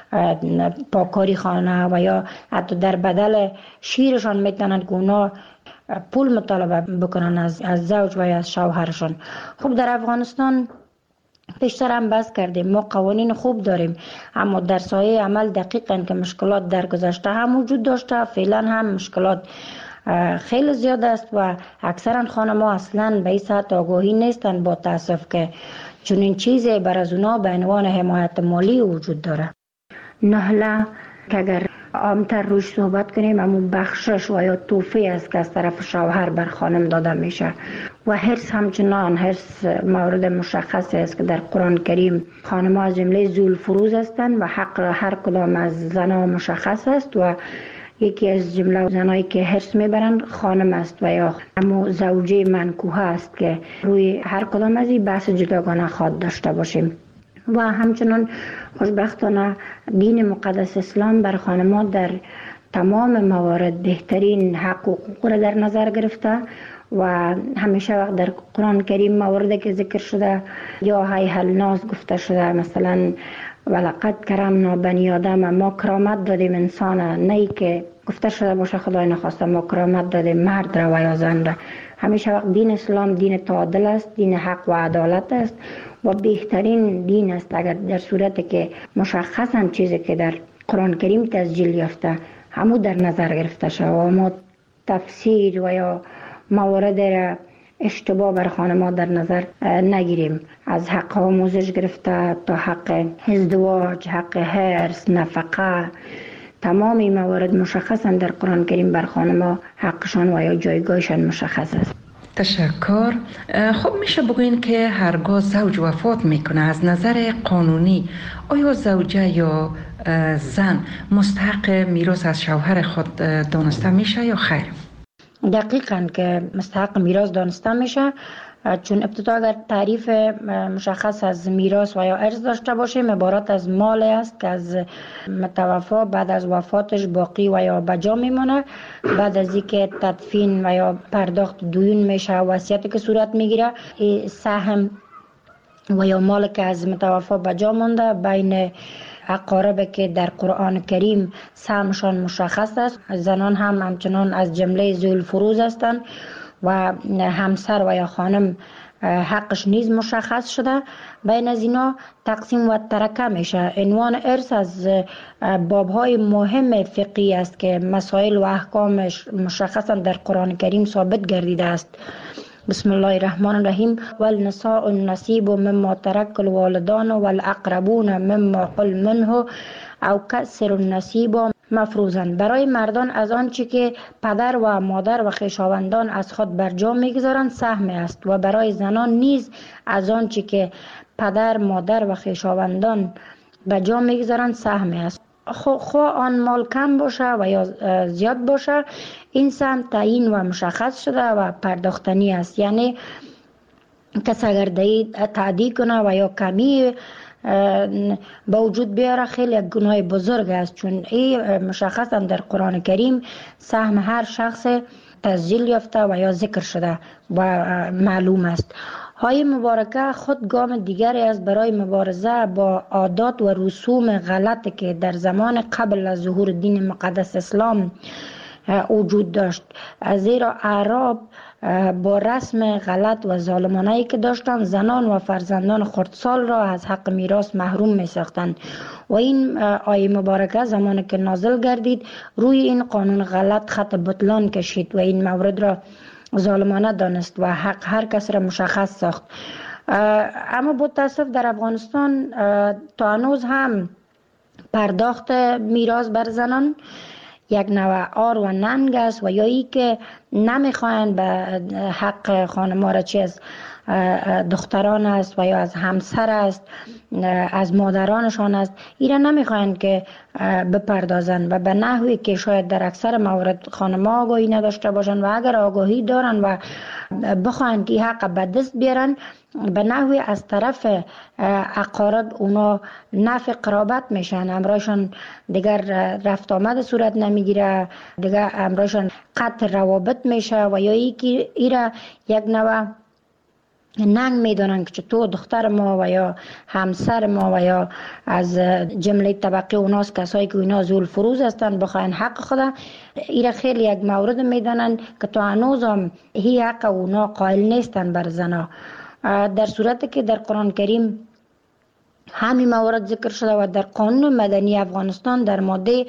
پاکاری خانه و یا حتی در بدل شیرشان میتونند که اونا پول مطالبه بکنن از زوج و یا از شوهرشان. خب در افغانستان پیشتر هم بحث کردیم، ما قوانین خوب داریم، اما در سایه عمل دقیقاً که مشکلات در گذشته هم وجود داشته، فعلا هم مشکلات خیلی زیاد است و اکثرا خانم‌ها اصلاً به این سطح آگاهی نیستند با تأسف که چنین چیزی بر از اونا به عنوان حمایت مالی وجود داره. نهله که اگر عامتر روش صحبت کنیم همون بخشش و یا توفی است که از طرف شوهر بر خانم داده میشه و حرص همچنان حرص مورد مشخصی است که در قرآن کریم خانم ها از جمله ذوالفروض هستند و حق هر کدام از زنها مشخص است و یکی از جمله زنایی که حرص میبرند خانم است و یا همون زوجه منکوحه است که روی هر کدام از این بحث جداگانه خواد داشته باشیم. و همچنان خوشبختانه دین مقدس اسلام بر خانم‌ها در تمام موارد بهترین حق و حقوق را در نظر گرفته و همیشه وقت در قرآن کریم مواردی که ذکر شده یا هی الناس گفته شده، مثلا ولقد کرمنا بنی آدم، ما کرامت دادیم انسان، نه که گفته شده باشه خدای نخواسته ما کرامت دادیم مرد را و یا زن را. همیشه وقت دین اسلام دین تعادل است، دین حق و عدالت است و بهترین دین است اگر در صورتی که مشخصا چیزی که در قرآن کریم تسجیل یافته همو در نظر گرفته شود و ما تفسیر و یا موارد را اشتباه بر خانم‌ها در نظر نگیریم، از حق آموزش گرفته تا حق ازدواج، حق حرص، نفقه، تمام این موارد مشخصا در قرآن کریم بر خانم‌ها حقشان و یا جایگاهشان مشخص است. تشکر. خب میشه بگوین که هرگاه زوج وفات میکنه از نظر قانونی آیا زوجه یا زن مستحق میراث از شوهر خود دانسته میشه یا خیر؟ دقیقاً که مستحق میراث دانسته میشه، چون ابتدا اگر تعریف مشخص از میراث و یا ارث داشته باشیم عبارت از مال است که از متوفا بعد از وفاتش باقی و یا بجا میمونه. بعد از اینکه تدفین و یا پرداخت دیون میشه، وصیتی که صورت میگیره، سهم و یا مال که از متوفا بجا مونده بین اقارب که در قرآن کریم سهمشان مشخص است. زنان هم همچنان از جمله ذوی الفروض هستند و همسر و یا خانم حقش نیز مشخص شده. بین از اینا تقسیم و ترکه میشه. عنوان ارث از بابهای مهم فقهی است که مسائل و احکامش مشخصا در قرآن کریم ثابت گردیده است. بسم الله الرحمن الرحیم. والنساء النصیب مما ترک الوالدان والاقربون مما قل منه او کسر النصیب مفروضاً. برای مردان از آنچه که پدر و مادر و خویشاوندان از خود بر جا میگذارند سهم است و برای زنان نیز از آنچه که پدر، مادر و خویشاوندان بر جا میگذارند سهم است. خواه آن مال کم باشه و یا زیاد باشه، این سهم تعیین و مشخص شده و پرداختنی است. یعنی کس اگر تعدی کنه و یا کمی با وجود بیاره خیلی یک گناه بزرگ است، چون این مشخصا در قرآن کریم سهم هر شخص تسجیل یافته و یا ذکر شده و معلوم است. های مبارکه خود گام دیگری است برای مبارزه با عادات و رسوم غلطی که در زمان قبل از ظهور دین مقدس اسلام وجود داشت. زیرا اعراب با رسم غلط و ظالمانه‌ای که داشتند زنان و فرزندان خردسال را از حق میراث محروم می ساختند و این آیه مبارکه زمانی که نازل گردید روی این قانون غلط خط بطلان کشید و این مورد را ظالمانه دانست و حق هر کس را مشخص ساخت. اما با تاسف در افغانستان تا هنوز هم پرداخت میراث بر زنان یک نوع آر و ننگ است و یا ای که نمیخواین به حق خانم‌ها را چی از دختران است و یا از همسر است، از مادرانشان است، اینا نمیخواین که بپردازن و به نحوی که شاید در اکثر موارد خانم‌ها آگاهی نداشته باشن و اگر آگاهی دارن و بخواین که حق به دست بیارن به نحوی از طرف اقارب اونا نفع قرابت میشن، امرایشان دیگر رفت آمد صورت نمیگیره، دیگر امرایشان قطع روابط میشه و یا یکی ایره یک نوع ننگ میدونن که چطور دختر ما و یا همسر ما و یا از جمله طبقه اوناست کسایی که اینا ذو الفروض هستن بخواین حق خدا ایره خیلی یک مورد میدونن که تو هنوز هم هی حق اونا قائل نیستن بر زنا، در صورتی که در قرآن کریم همین موارد ذکر شده و در قانون مدنی افغانستان در ماده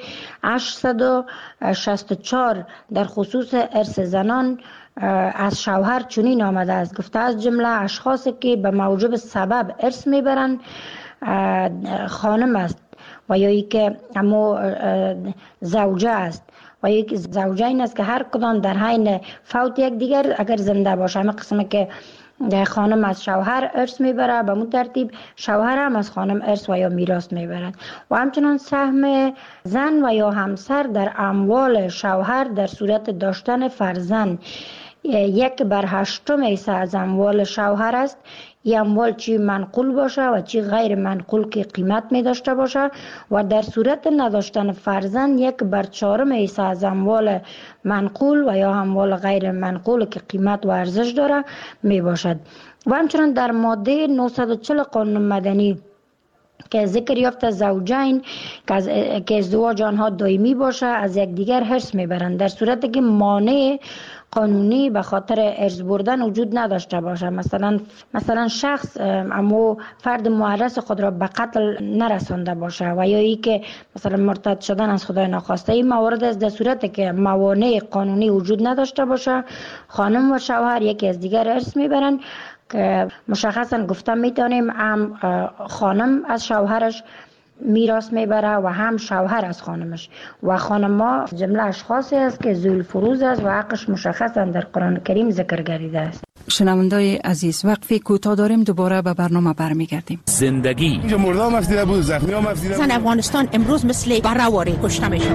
864 در خصوص ارث زنان از شوهر چنین آمده است، گفته از جمله اشخاصی که به موجب سبب ارث میبرند خانم است و یا ای که اما زوجه است و یک زوجه این است که هر کدام در حین فوت یک دیگر اگر زنده باشه، همه قسمه که خانم از شوهر ارث میبره به مون ترتیب شوهر هم از خانم ارث و یا میراث میبرد و همچنان سهم زن و یا همسر در اموال شوهر در صورت داشتن فرزند 1/8 حصه از اموال شوهر است. این اموال چی منقول باشه و چی غیر منقول که قیمت می داشته باشه و در صورت نداشتن فرزند 1/4 حصه از اموال منقول و یا اموال غیر منقول که قیمت و ارزش داره می باشد. و همچنان در ماده 940 قانون مدنی که ذکر یافته زوجین که ازدواج آنها دائمی باشه از یکدیگر حرص میبرند در صورتی که مانع قانونی به خاطر ارث بردن وجود نداشته باشه، مثلا شخص اما فرد معرض خود را به قتل نرسانده باشه و یا ای که مثلا مرتد شدن از خدای ناخواسته. این موارد است در صورتی که موانع قانونی وجود نداشته باشه خانم و شوهر یکی از دیگر ارث میبرند که مشخصا گفته میتونیم خانم از شوهرش میراث میبره و هم شوهر از خانمش. و خانما جمله اشخاصی است که ذوالفروز است و حقش مشخصا در قرآن کریم ذکر گردیده است. شنوندای عزیز، وقفی کوتاه داریم، دوباره به برنامه برمیگردیم. زندگی اینجا مردم مفیده بود، زخمی ها مفیده بود. زن افغانستان امروز مثل برآوری کشته میشه.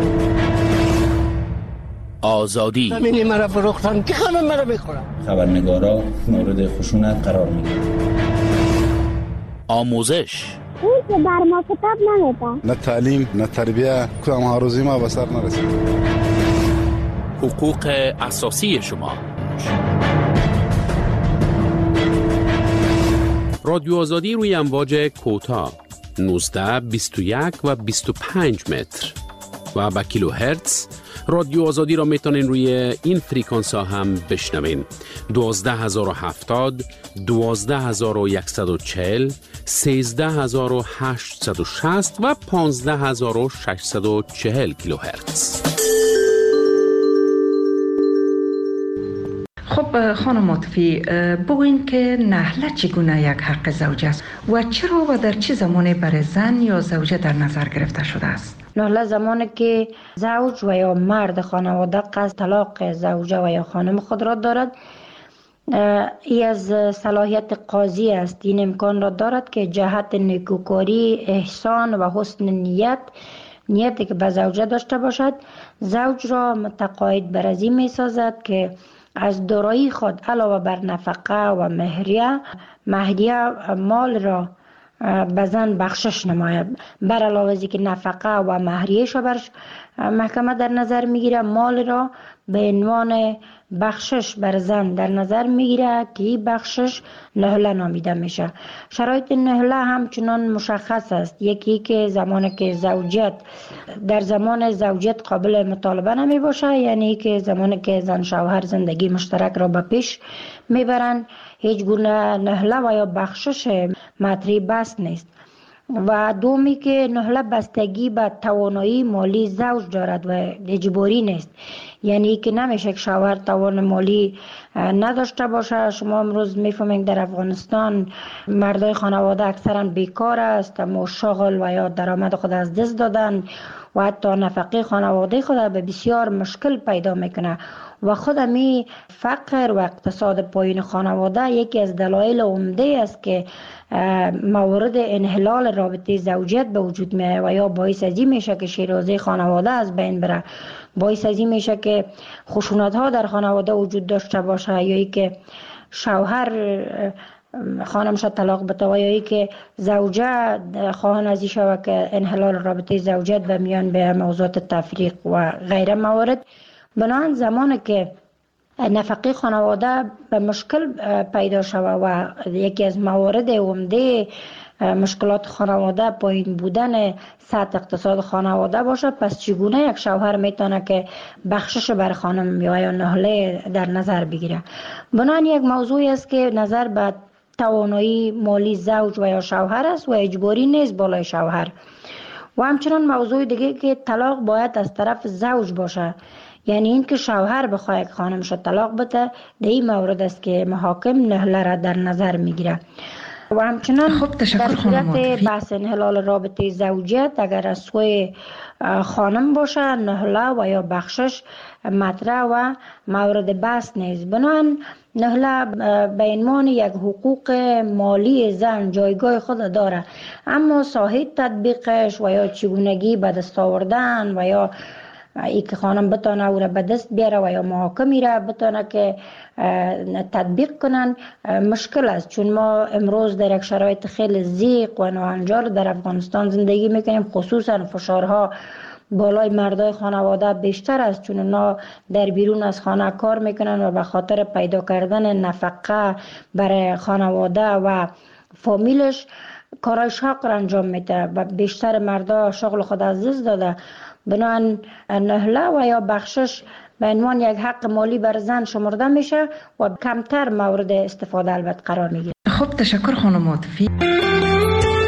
آزادی زمین مرا فروختن که همه مرا میخورن. خبرنگارا مورد خشونت قرار میگیرن. آموزش اون که بر ما کتاب نمیده. نه تعلیم نه تربیه، کدام هاروزی ما به سر نرسید. حقوق اساسی شما. رادیو آزادی روی امواج کوتاه 19 21 و 25 متر و با کیلوهرتز. رادیو آزادی را میتونین روی این فریکانس ها هم بشنوین. 12070 12140 13860 و 15640 کیلوهرتز. خب خانم عاطفی، بگوین که نهله چگونه یک حق زوج است و چرا و در چه زمانی برای زن یا زوجه در نظر گرفته شده است؟ نهله زمانی که زوج و یا مرد خانواده قصد طلاق زوجه و یا خانم خود را دارد، ای از صلاحیت قاضی است. این امکان را دارد که جهت نیکوکاری، احسان و حسن نیتی که به زوجه داشته باشد، زوج را متقاعد بر از این می سازد که از دارایی خود علاوه بر نفقه و مهریه مال را به زن بخشش نماید. بر علاوه از که نفقه و مهریه‌اش را بر محکمه در نظر میگیره، مال را به عنوان بخشش بر زن در نظر میگیره که این بخشش نهله نامیده میشه. شرایط نهله همچنان مشخص است. یکی که زمانی که در زمان زوجیت قابل مطالبه نمی باشه، یعنی که زمانی که زن شوهر زندگی مشترک را به پیش میبرن، هیچ گونه نهله و یا بخشش مطرح بس نیست. و دومی که نهله بستگی به توانایی مالی زوج دارد و اجباری نیست، یعنی که نمیشه که شوهر توان مالی نداشته باشه. شما امروز میفهمید در افغانستان مردای خانواده اکثرا بیکار است، اما شغل و یا درآمد خود از دست دادن و حتی نفقه خانواده خود به بسیار مشکل پیدا میکنه. و خود می فقر و اقتصاد پایین خانواده یکی از دلایل عمده است که موارد انحلال رابطه زوجیت به وجود میاد و یا باعث از این میشه که شیرازه خانواده از بین بره، باعث از این میشه که خشونت ها در خانواده وجود داشته باشه، یا ای که شوهر خانمش طلاق بده و یا ای که زوجه خواهان از این شود که انحلال رابطه زوجیت به میان به موضوعات تفریق و غیره موارد. بنابراین زمانی که نفقه خانواده به مشکل پیدا شود و یکی از موارد عمده مشکلات خانواده پایین بودن سطح اقتصاد خانواده باشه، پس چگونه یک شوهر میتونه که بخشش بر خانم یا نهله در نظر بگیره؟ بنابراین یک موضوعی است که نظر به توانایی مالی زوج و یا شوهر است و اجباری نیست بالای شوهر. و همچنان موضوع دیگه که طلاق باید از طرف زوج باشه، یعنی این که شوهر بخواه که خانمش طلاق بده، در این مورد است که محاکم نهله را در نظر میگیره. و همچنان در صورت بحث انحلال رابطه زوجیت اگر از سوی خانم باشه، نهله و یا بخشش مطرح و مورد بحث نیست. بنابراین نهله به عنوان یک حقوق مالی زن جایگاه خود داره، اما ساحه تطبیقش و یا چگونگی به دست آوردن و یا ای که خانم بتونه او را به دست بیاره و یا محاکمی را بتونه که تطبیق کنن مشکل است، چون ما امروز در یک شرایط خیلی ضیق و ناهنجار در افغانستان زندگی میکنیم. خصوصا فشارها بالای مردای خانواده بیشتر است، چون اونا در بیرون از خانه کار میکنن و به خاطر پیدا کردن نفقه برای خانواده و فامیلش کارهای شاق را انجام میده و بیشتر مردا شغل خود از دست داده. بنابراین نهله و یا بخشش به عنوان یک حق مالی بر زن شمرده میشه و کمتر مورد استفاده البته قرار میگیره. خب تشکر خانم عاطفی.